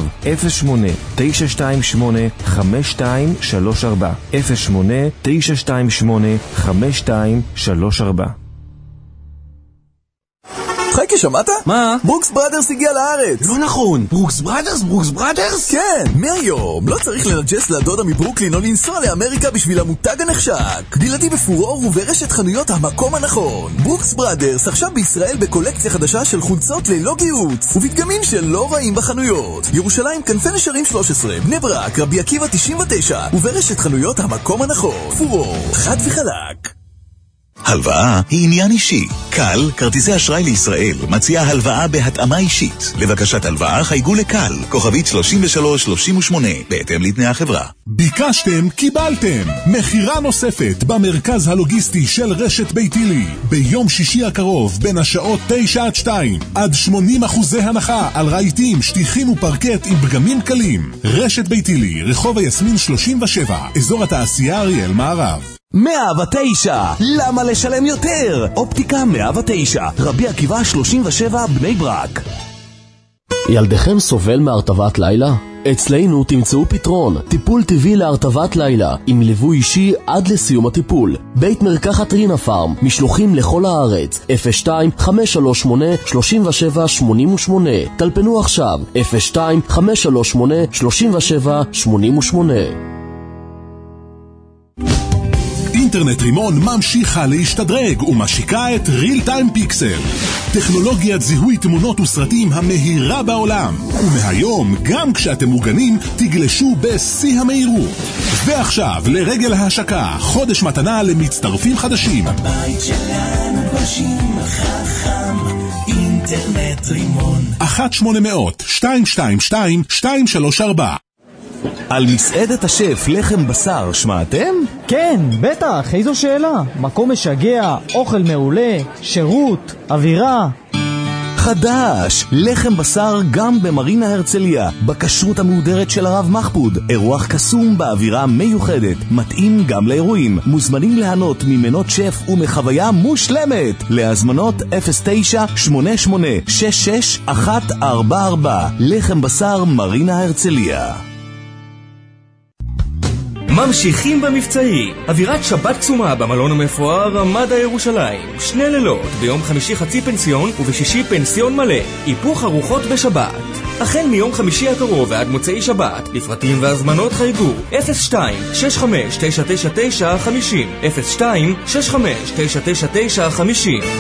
08-928-5234 08-928-5234. חייקה, שמעת? מה? ברוקס בראדרס הגיע לארץ. לא נכון. ברוקס בראדרס? ברוקס בראדרס? כן, מהיום. לא צריך לנג'ס לדודה מברוקלין או לנסוע לאמריקה בשביל המותג הנחשק. בלעדי בפורור וברשת חנויות המקום הנכון. ברוקס בראדרס עכשיו בישראל בקולקציה חדשה של חולצות ללא גיוץ ובדגמים שלא רעים בחנויות. ירושלים כנפי נשרים 13, בני ברק, רבי עקיבא 99 וברשת חנויות המקום הנכון. פורור, חד וחלק. הלוואה היא עניין אישי. קל, כרטיסי אשראי לישראל, מציעה הלוואה בהתאמה אישית. לבקשת הלוואה חייגו לקל, כוכבית 3338, בהתאם לתנאי החברה. ביקשתם, קיבלתם. מחירה נוספת במרכז הלוגיסטי של רשת ביתילי. ביום שישי הקרוב, בין השעות 9 עד 2, עד 80% הנחה על רהיטים, שטיחים ופרקט עם פגמים קלים. רשת ביתילי, רחוב היסמין 37, אזור התעשייה אריאל מערב. 109, למה לשלם יותר? אופטיקה 109, רבי עקיבא 37, בני ברק. ילדכם סובל מהרטבת לילה? אצלנו תמצאו פתרון, טיפול טבעי להרטבת לילה, עם ליווי אישי עד לסיום הטיפול. בית מרקחת רינה פארם, משלוחים לכל הארץ, 02-538-3788. טלפנו עכשיו, 02-538-3788. אינטרנט רימון ממשיכה להשתדרג ומשיקה את ריל טיים פיקסל, טכנולוגיית זיהוי תמונות וסרטים המהירה בעולם. ומהיום גם כשאתם מוגנים תגלשו בשיא המהירות. ועכשיו לרגל ההשקה, חודש מתנה למצטרפים חדשים. הבית שלנו גולשים חכם, אינטרנט רימון 1-800-222-234. על מסעדת השף לחם בשר שמעתם? כן, בטח, איזו שאלה. מקום משגע, אוכל מעולה, שירות, אווירה. חדש, לחם בשר גם במרינה הרצליה, בכשרות המהודרת של הרב מחפוד, אירוח קסום באווירה מיוחדת, מתאים גם לאירועים, מוזמנים ליהנות ממנות שף ומחוויה מושלמת. להזמנות 09-88-66-144, לחם בשר מרינה הרצליה. ממשיכים במבצעי, אווירת שבת קסומה במלון המפואר רמדה ירושלים. 2 לילות, ביום חמישי חצי פנסיון ובשישי פנסיון מלא. היפוך ארוחות בשבת. החל מיום חמישי הקרוב ועד מוצאי שבת, לפרטים והזמנות חייגו 02-65-999-50, 02-65-999-50.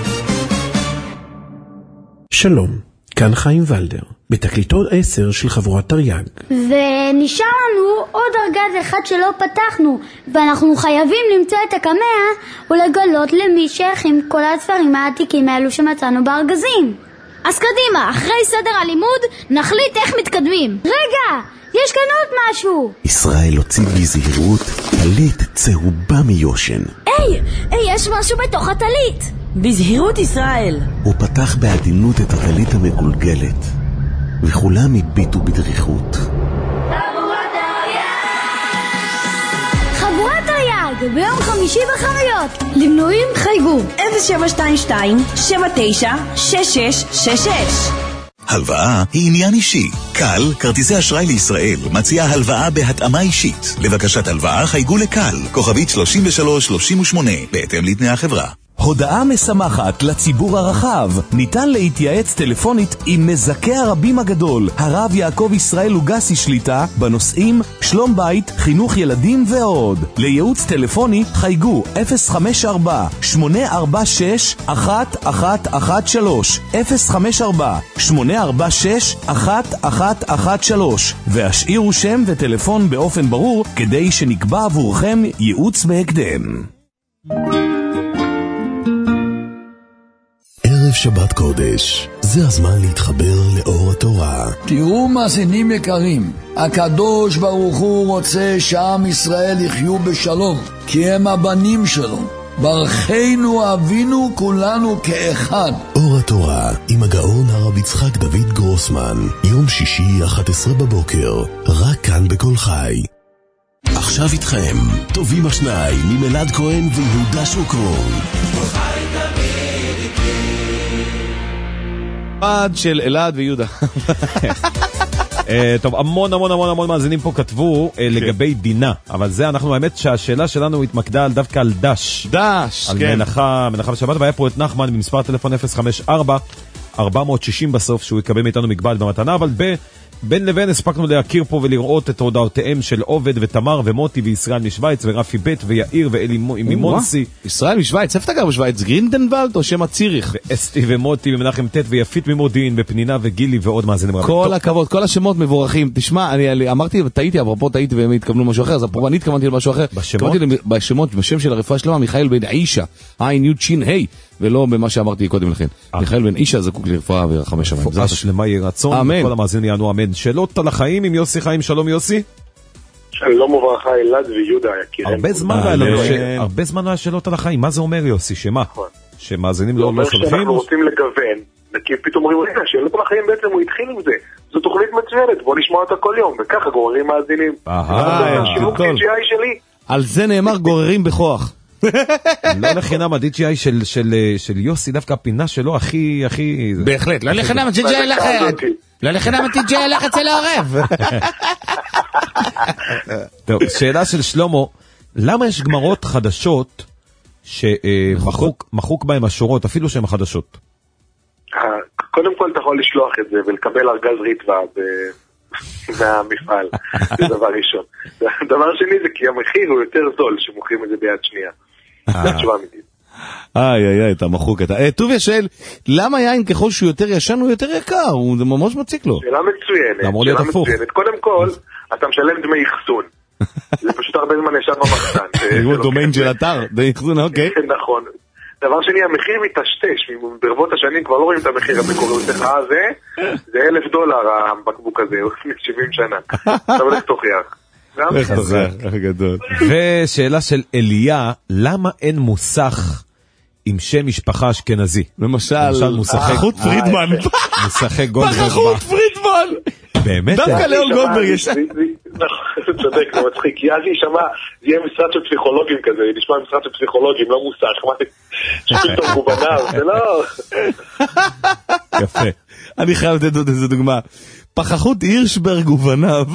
שלום, כאן חיים ולדר, בתקליטות 10 של חבורת תרי"ג. ונשאר לנו עוד ארגז אחד שלא פתחנו, ואנחנו חייבים למצוא את הקמע ולגלות למי שייכים כל הספרים העתיקים האלו שמצאנו בארגזים. אז קדימה, אחרי סדר הלימוד נחליט איך מתקדמים. רגע, יש כאן עוד משהו. ישראל הוציא בזהירות טלית צהובה מיושן. היי, יש משהו בתוך הטלית. בזהירות ישראל. הוא פתח בעדינות את הטלית המגולגלת, וכולם הביטו בדריכות. חבורת תרי"ג, ביום חמישי בחנויות. למנויים חייגו 0722-79-6666. הלוואה היא עניין אישי. קל, כרטיסי אשראי לישראל, מציעה הלוואה בהתאמה אישית. לבקשת הלוואה חייגו לקל, כוכבית 3338, בהתאם לתנאי החברה. הודעה משמחת לציבור הרחב. ניתן להתייעץ טלפונית עם מזכה הרבים הגדול, הרב יעקב ישראל לוגסי שליטה, בנושאים שלום בית, חינוך ילדים ועוד. לייעוץ טלפוני חייגו 054-846-1113, 054-846-1113, והשאירו שם וטלפון באופן ברור כדי שנקבע עבורכם ייעוץ בהקדם. ערב שבת קודש, זה הזמן להתחבר לאור התורה. תראו מאזינים יקרים, הקדוש ברוך הוא רוצה שעם ישראל יחיו בשלום, כי הם הבנים שלו. ברכנו אבינו כולנו כאחד. אור התורה עם הגאון הרב יצחק דוד גרוסמן, יום שישי 11 בבוקר, רק כאן בכל חי. עכשיו איתכם, טובים השניים ממלעד כהן ויהודה שוקרון. עד של אלעד ויהודה. טוב, המון מאזינים פה כתבו לגבי דינה, אבל זה אנחנו, האמת שהשאלה שלנו התמקדה דווקא על דש. דש, על כן. מנחה בשבת, והיה פה את נחמן במספר טלפון 460 בסוף, שהוא יקבל מאיתנו מגבל במתנה, אבל בין לבין הספקנו להכיר פה ולראות את הודעותיהם של עובד ותמר ומוטי וישראל משוויץ ורפי בית ויאיר ואלי ממונסי. ישראל משוויץ, איפה אתה גר בשוויץ? גרינדנוולד או שמה ציריך? ואסתי ומוטי ומנחם תת ויפית ממודיעין ופנינה וגילי ועוד מאזינים רבים. כל הכבוד, כל השמות מבורכים. תשמע, אני אמרתי, טעיתי, אפרופו טעיתי והם התכוונו משהו אחר, אז אפרופו אני התכוונתי למשהו אחר. בשמות, בשם של הרפואה שלמה, מיכאל בן אישה, עין יוד שין היי, ולא במה שאמרתי קודם לכן. מיכאל בן אישה זקוק לרפואה ורחמי שמיים. רפואה שלמה יהי רצון, וכל המאזינים יענו אמן. שאלות על החיים עם יוסי חיים. שלום יוסי. שלום וברכה, אלעד ויהודה יקירם. הרבה זמן לא היה שאלות על החיים. מה זה אומר יוסי? שמה? שמאזינים לא סולחים? זה אומר שאנחנו רוצים לגוון, כי פתאום אומרים, רגע, שאלות על החיים בעצם הוא התחיל עם זה. זו תוכנית מצוינת, בוא נשמע אותה כל יום, וככה גוררים מאזינים. על זה נאמר גוררים בכוח. לא לחינם ה-DJI של יוסי, דווקא הפינה שלו הכי... בהחלט, לא לחינם ה-DJI לחד. לא לחינם ה-DJI לחד אצל העורב. טוב, שאלה של שלמה, למה יש גמרות חדשות שמחוק בהם השורות, אפילו שהן חדשות? קודם כל אתה יכול לשלוח את זה ולקבל ארגז ריטווה מהמפעל, זה דבר ראשון. דבר שני זה כי המחיר הוא יותר זול שמוכרים את זה ביד שנייה. זה התשובה אמיתית. אתה מחוק. טוביה שואל, למה יין ככל שהוא יותר ישן הוא יותר יקר? זה ממש מציק לו. שאלה מצוינת. קודם כל, אתה משלם דמי אחסון. זה פשוט הרבה זמן ישן במחסן. זה דומיין של אתר, דמי אחסון, אוקיי. נכון. דבר שני, המחיר מתשתש, ברבות השנים כבר לא רואים את המחיר המקורי, זה $1,000 הבקבוק הזה, לפני 70 שנה. אתה הולך תוכיח. ושאלה של אליה, למה אין מוסך עם שם משפחה אשכנזי? למשל מוסכי פרידמן. מוסכי גולדברג. פחחות פרידמן. באמת? דווקא לאון גולדברג יש. זה צודק, זה מצחיק, כי אז יישמע, זה יהיה משרד של פסיכולוגים כזה, נשמע משרד של פסיכולוגים, לא מוסך, מה זה שפילטון גובנר, זה לא... יפה. אני חייב לתת עוד איזו דוגמה. פחחות הירשברג ובניו.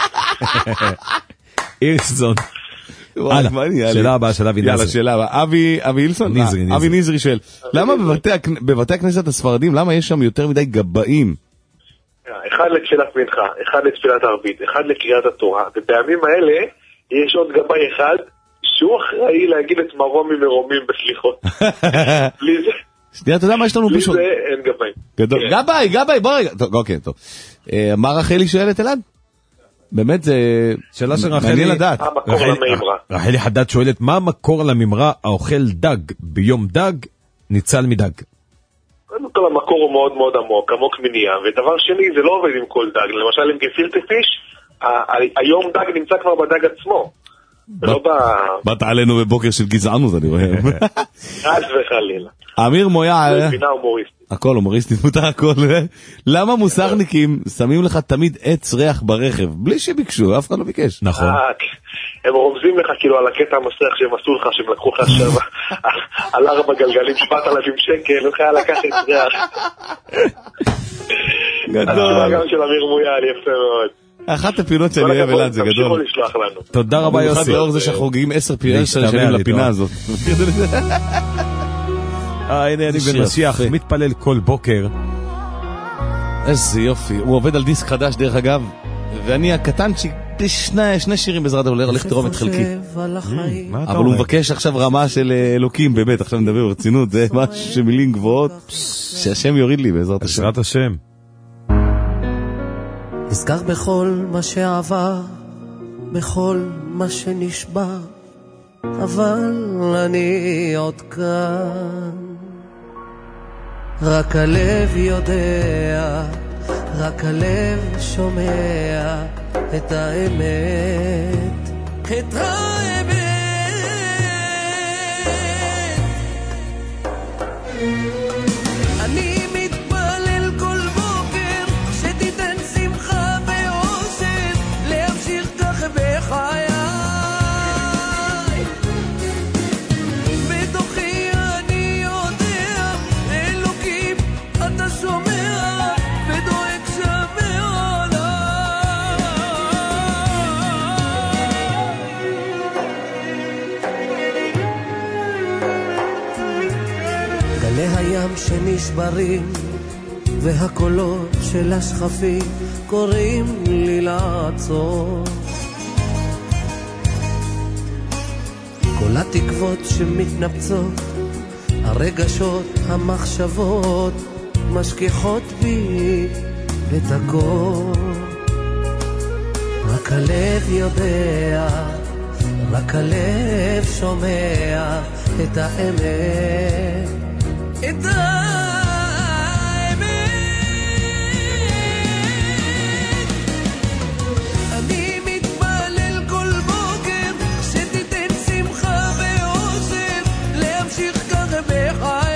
הירשזון. שאלה הבאה של אבי נזרי. שאלה הבאה. אבי הילסון? אבי נזרי שואל, למה בבתי הכנסת הספרדים, למה יש שם יותר מדי גבאים? אחד לתפילת מנחה, אחד לתפילת ערבית, אחד לקריאת התורה, ובימים האלה יש עוד גבאי אחד שהוא אחראי להגיד את מרומי מרומים בסליחות. בלי זה... שנייה, אתה יודע מה יש לנו פשוט? בלי זה אין גבאי. גבאי, בוא רגע. אוקיי, טוב. מה רחלי שואלת אלעד? באמת זה... שאלה של רחלי לדעת. מה המקור לממרה? רחלי חדד שואלת, מה המקור לממרה האוכל דג ביום דג ניצל מדג? קודם כל המקור הוא מאוד מאוד עמוק מניעה, ודבר שני זה לא עובד עם כל דג, למשל עם גפילטע פיש, היום דג נמצא כבר בדג עצמו. באת עלינו בבוקר של גזענות, אני רואה. אז וחלילה. אמיר מויה, זה בינה הומוריסטית. הכל הומוריסטית, מותר הכל. למה מוסכניקים שמים לך תמיד עץ ריח ברכב, בלי שביקשו, אף אחד לא ביקש. נכון. הם רומזים לך כאילו על הקטע המסריח שהם עשו לך, שהם לקחו לך עכשיו על 4 גלגלים 7,000 שקל, לך לקח עץ ריח. גדול. גם של אמיר מויה, אני יפה מאוד. אחת הפינות שאני אוהב אלעד, זה גדול. תמשיכו לשלוח לנו. תודה רבה יוסי. לאור זה שאנחנו חוגגים 10 שנים לפינה הזאת. הנה אני בן משיח, מתפלל כל בוקר. איזה יופי. הוא עובד על דיסק חדש דרך אגב, ואני הקטנצ'יק בשני שירים בעזרת הוא הולך תרום את חלקי. אבל הוא מבקש עכשיו רמה של אלוקים, באמת, עכשיו נדבר ברצינות, זה משהו שמילים גבוהות, שהשם יוריד לי בעזרת השם. בעזרת השם. נזכר בכל מה שעבר, בכל מה שנשבע, אבל אני עוד כאן. רק הלב יודע, רק הלב שומע את האמת, את האמת. אני מתפלל כל בוקר שתיתן שמחה ואושר להמשיך כך בחיי. בתוכי אני יודע, אלוקים אתה שומע ודואג שומע גלי הים שנשברים והקולות של השכפים קוראים לי לעצור. כל התקוות שמתנפצות, הרגשות, המחשבות משכיחות בי את הכל. רק הלב יודע, רק הלב שומע את האמת, את האמת. אני מתפלל כל בוקר שתיתן שמחה ואושר להמשיך כך בחיי.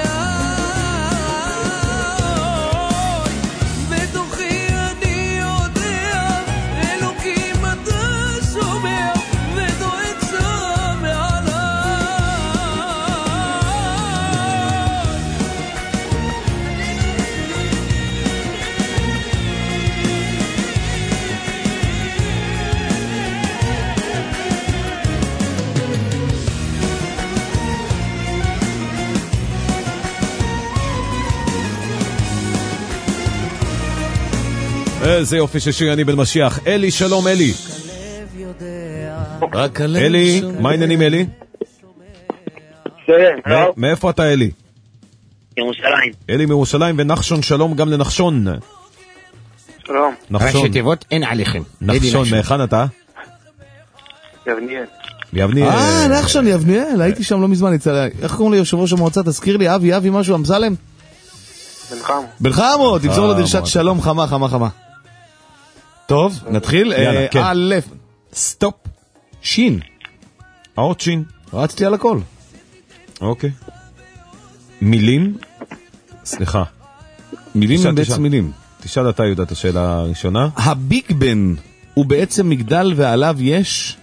בתוכי אני יודע אלוקים אתה שומע ודואג שם מעליי. איזה יופי ששיר אני בן משיח. אלי, שלום אלי. אלי, מה העניינים אלי? מאיפה אתה אלי? ירושלים. אלי מירושלים, ונחשון שלום גם לנחשון. שלום. ראשי תיבות אין עליכם. נחשון, מאיכן אתה? יבניאל. יבניאל. נחשון יבניאל, הייתי שם לא מזמן. איך קוראים לי יושב ראש המועצה? תזכיר לי, אבי משהו, אמסלם? בן חמו, תמסור לו דרשת שלום חמה חמה חמה. טוב, נתחיל. א', סטופ, שין. האות שין. רצתי על הכל. אוקיי. מילים. סליחה. מילים הם בעצם מילים. תשאל אתה יהודה את השאלה הראשונה. הביג בן הוא בעצם מגדל ועליו יש?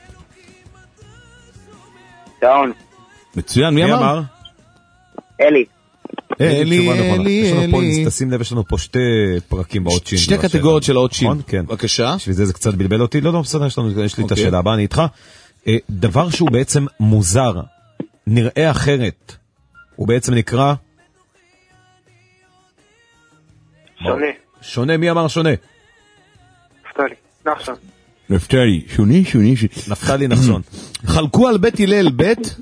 שעון. מצוין, מי אמר? אלי. תשים לב, יש לנו פה שתי פרקים באות שין. שתי קטגוריות של האות שין. בבקשה. בשביל זה קצת בלבל אותי. לא, בסדר, יש לי את השאלה הבאה, אני איתך. דבר שהוא בעצם מוזר, נראה אחרת, הוא בעצם נקרא? שונה. שונה, מי אמר שונה? נפתלי, נחשון. נפתלי, שוני. נפתלי נחשון. חלקו על בית הלל בית?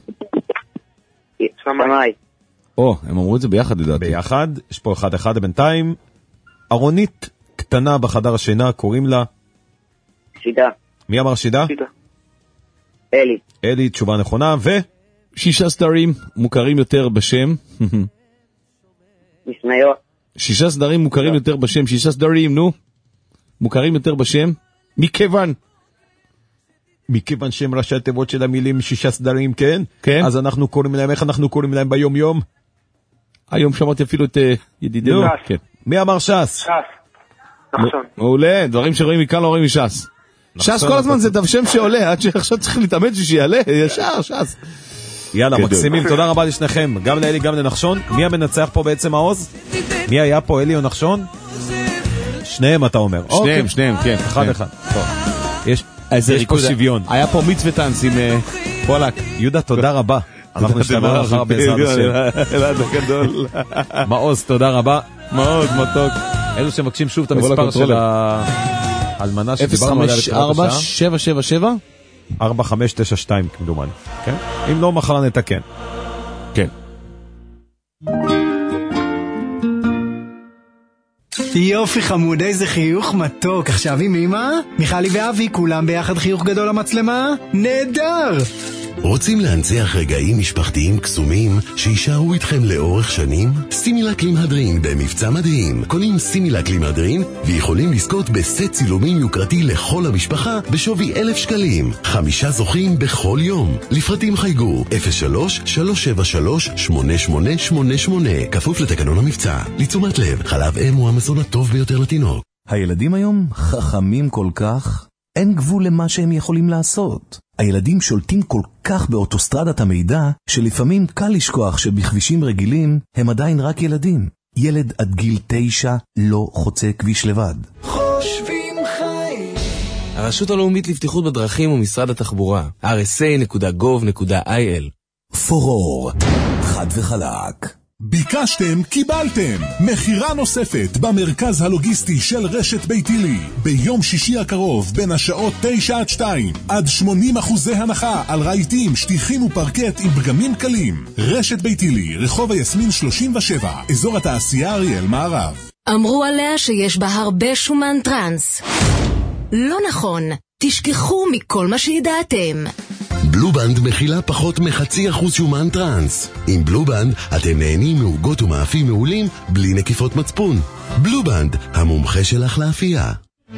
שמאי. הם אמרו את זה ביחד לדעתי. ביחד, יש פה אחד בינתיים. ארונית קטנה בחדר השינה, קוראים לה? שידה. מי אמר שידה? שידה. אלי. אלי, תשובה נכונה, ו? 6 סדרים מוכרים יותר בשם? משניות. 6 סדרים מוכרים יותר בשם, 6 סדרים, נו. מוכרים יותר בשם? מכיוון שהם ראשי התיבות של המילים 6 סדרים, כן? כן. אז אנחנו קוראים להם, איך אנחנו קוראים להם ביום יום? היום שמעתי אפילו את ידידנו. כן. מי אמר ש"ס? ש"ס. נחשון. מעולה, דברים שרואים מכאן לא רואים מש"ס. ש"ס כל הזמן זה שם שעולה, עד שעכשיו צריך להתאמץ שיעלה, ישר ש"ס. יאללה, מקסימים, תודה רבה לשניכם, גם לאלי, גם לנחשון. מי המנצח פה בעצם העוז? מי היה פה, אלי או נחשון? שניהם אתה אומר. שניהם, כן. אחד. טוב. יש פה שוויון. היה פה מיץ וטנס עם פולק. יהודה, תודה רבה. אנחנו נשתמר אחר בעזרת השם. אלעד הגדול. מעוז, תודה רבה. מאוד מתוק. אלו שמבקשים שוב את המספר של האלמנה שדיברנו עליה לתחילת השעה. 054-777 4592 כמדומני. כן? אם לא, מחר נתקן. כן. יופי חמוד, איזה חיוך מתוק. עכשיו עם אמא, מיכלי ואבי, כולם ביחד חיוך גדול למצלמה? נהדר! רוצים להנציח רגעים משפחתיים קסומים שישארו איתכם לאורך שנים? סימילק למהדרין במבצע מדהים. קונים סימילק למהדרין ויכולים לזכות בסט צילומים יוקרתי לכל המשפחה בשווי 1,000 שקלים. 5 זוכים בכל יום. לפרטים חייגו 03-373-8888 כפוף לתקנון המבצע. לתשומת לב, חלב אם הוא המזון הטוב ביותר לתינוק. הילדים היום חכמים כל כך, אין גבול למה שהם יכולים לעשות. הילדים שולטים כל כך באוטוסטרדת המידע, שלפעמים קל לשכוח שבכבישים רגילים הם עדיין רק ילדים. ילד עד גיל 9 לא חוצה כביש לבד. חושבים חיים. הרשות הלאומית לבטיחות בדרכים ומשרד התחבורה, rsa.gov.il. פורור, חד וחלק. ביקשתם, קיבלתם. מחירה נוספת במרכז הלוגיסטי של רשת ביתילי. ביום שישי הקרוב, בין השעות 9 עד 2, עד 80% הנחה על רהיטים, שטיחים ופרקט עם פגמים קלים. רשת ביתילי, רחוב היסמין 37, אזור התעשייה אריאל מערב. אמרו עליה שיש בה הרבה שומן טרנס. לא נכון, תשכחו מכל מה שידעתם. בלובנד מכילה פחות מ0.5% שומן טרנס. עם בלובנד אתם נהנים מעוגות ומאפים מעולים בלי נקיפות מצפון. בלובנד, המומחה שלך לאפייה.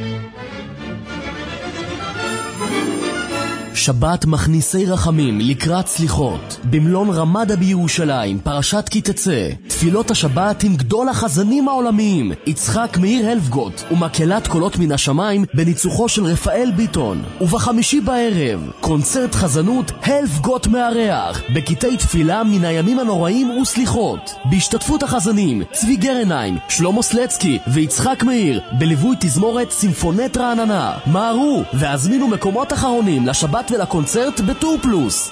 שבת מכניסי רחמים לקראת סליחות במלון רמדה בירושלים, פרשת כי תצא. תפילות השבת עם גדול החזנים העולמיים יצחק מאיר הלפגוט ומקהלת קולות מן השמיים בניצוחו של רפאל ביטון. ובחמישי בערב קונצרט חזנות הלפגוט מארח בקטעי תפילה מן הימים הנוראים וסליחות בהשתתפות החזנים צבי גרניים, שלמה סלצקי ויצחק מאיר בליווי תזמורת סימפונט רעננה. מהרו והזמינו מקומות אחרונים לשבת ולקונצרט בטור פלוס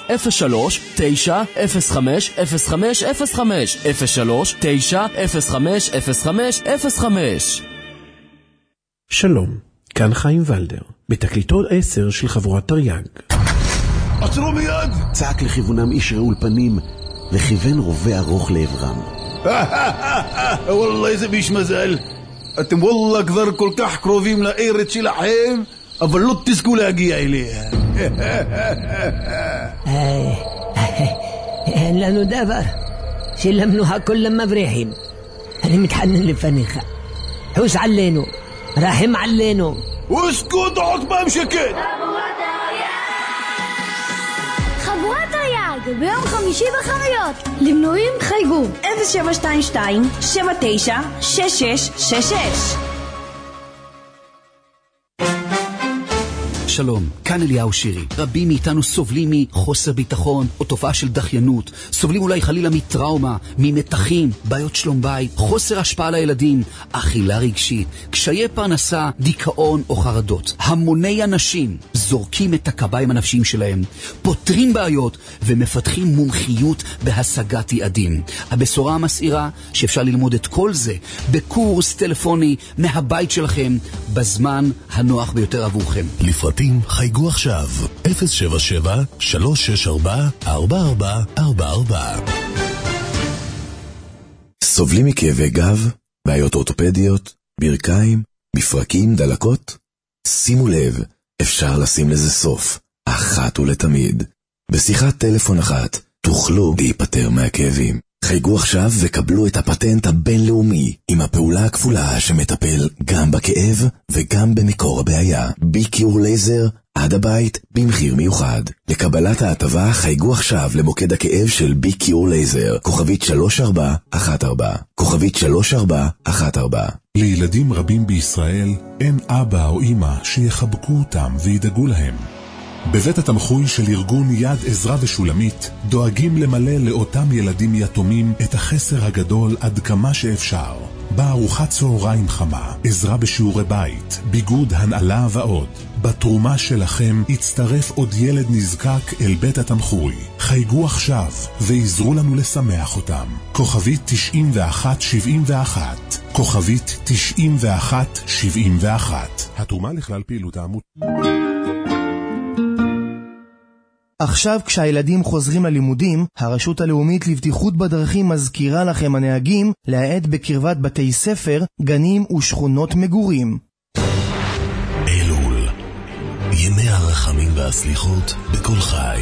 03-905-0505 03-905-0505. שלום, כאן חיים ולדר, בתקליטות 10 של חבורת תרי"ג. עצרו מיד! צעק לכיוונם איש רעול פנים, וכיוון רובה ארוך לעברם. וואלה, איזה ביש מזל. אתם וואלה כבר כל כך קרובים לארץ שלכם, אבל לא תזכו להגיע אליה. אין לנו דבר, שילמנו הכל למבריחים. אני מתחנן לפניך, חוס עלינו, רחם עלינו. וסקוט עוד פעם שקט. חבורת תרי"ג ביום חמישי בחנויות. למנויים חייגו 0722-796666. שלום, כאן אליהו שירי. רבים מאיתנו סובלים מחוסר ביטחון או תופעה של דחיינות. סובלים אולי חלילה מטראומה, ממתחים, בעיות שלום בית, חוסר השפעה על הילדים, אכילה רגשית, קשיי פרנסה, דיכאון או חרדות. המוני אנשים זורקים את הקביים הנפשיים שלהם, פותרים בעיות ומפתחים מומחיות בהשגת יעדים. הבשורה המסעירה שאפשר ללמוד את כל זה בקורס טלפוני מהבית שלכם בזמן הנוח ביותר עבורכם. לפרטים חייגו עכשיו 077-364-4444. סובלים מכאבי גב, בעיות אורתופדיות, ברכיים, מפרקים, דלקות? שימו לב, אפשר לשים לזה סוף, אחת ולתמיד. בשיחת טלפון אחת תוכלו להיפטר מהכאבים. חייגו עכשיו וקבלו את הפטנט הבינלאומי עם הפעולה הכפולה שמטפל גם בכאב וגם במקור הבעיה. ביקיור לייזר עד הבית במחיר מיוחד. לקבלת ההטבה חייגו עכשיו למוקד הכאב של ביקיור לייזר, כוכבית 3414, כוכבית 3414. לילדים רבים בישראל אין אבא או אמא שיחבקו אותם וידאגו להם. בבית התמחוי של ארגון יד עזרה ושולמית דואגים למלא לאותם ילדים יתומים את החסר הגדול עד כמה שאפשר. בארוחת צהריים חמה, עזרה בשיעורי בית, ביגוד, הנעלה ועוד. בתרומה שלכם יצטרף עוד ילד נזקק אל בית התמחוי. חייגו עכשיו ועזרו לנו לשמח אותם. כוכבית 9171, כוכבית 9171. התרומה לכלל פעילות העמותה. עכשיו כשהילדים חוזרים ללימודים, הרשות הלאומית לבטיחות בדרכים מזכירה לכם הנהגים להעד בקרבת בתי ספר, גנים ושכונות מגורים. אלול, ימי הרחמים והסליחות בכל חי.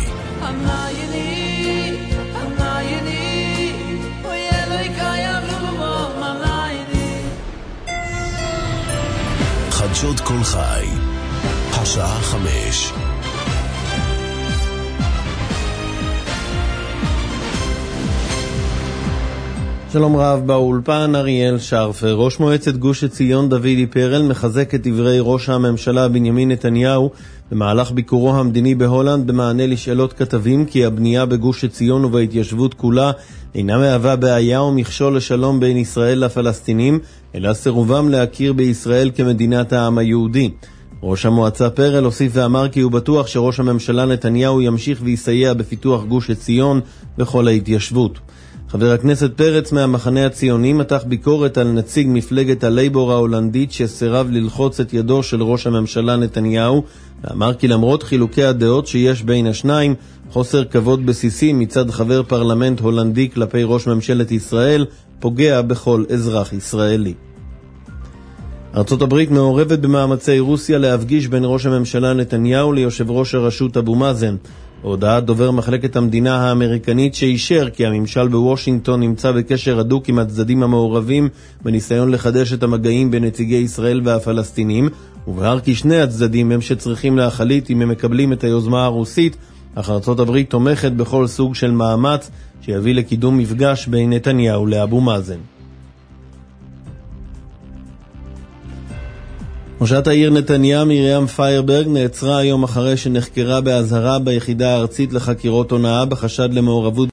חדשות כל חי, השעה 5. שלום רב, באולפן אריאל שרפר. ראש מועצת גוש עציון דודי פרל מחזק את דברי ראש הממשלה בנימין נתניהו במהלך ביקורו המדיני בהולנד במענה לשאלות כתבים כי הבנייה בגוש עציון ובהתיישבות כולה אינה מהווה בעיה או מכשול לשלום בין ישראל לפלסטינים, אלא סירובם להכיר בישראל כמדינת העם היהודי. ראש המועצה פרל הוסיף ואמר כי הוא בטוח שראש הממשלה נתניהו ימשיך ויסייע בפיתוח גוש עציון וכל ההתיישבות. חבר הכנסת פרץ מהמחנה הציוני מתח ביקורת על נציג מפלגת הלייבור ההולנדית שסירב ללחוץ את ידו של ראש הממשלה נתניהו, ואמר כי למרות חילוקי הדעות שיש בין השניים, חוסר כבוד בסיסי מצד חבר פרלמנט הולנדי כלפי ראש ממשלת ישראל פוגע בכל אזרח ישראלי. ארצות הברית מעורבת במאמצי רוסיה להפגיש בין ראש הממשלה נתניהו ליושב ראש הרשות אבו מאזן. הודעת דובר מחלקת המדינה האמריקנית שאישר כי הממשל בוושינגטון נמצא בקשר הדוק עם הצדדים המעורבים בניסיון לחדש את המגעים בין נציגי ישראל והפלסטינים, ובהר כי שני הצדדים הם שצריכים להחליט אם הם מקבלים את היוזמה הרוסית, אך ארצות הברית תומכת בכל סוג של מאמץ שיביא לקידום מפגש בין נתניהו לאבו מאזן. ראשת העיר נתניה מרים פיירברג נעצרה היום אחרי שנחקרה באזהרה ביחידה הארצית לחקירות הונאה בחשד למעורבות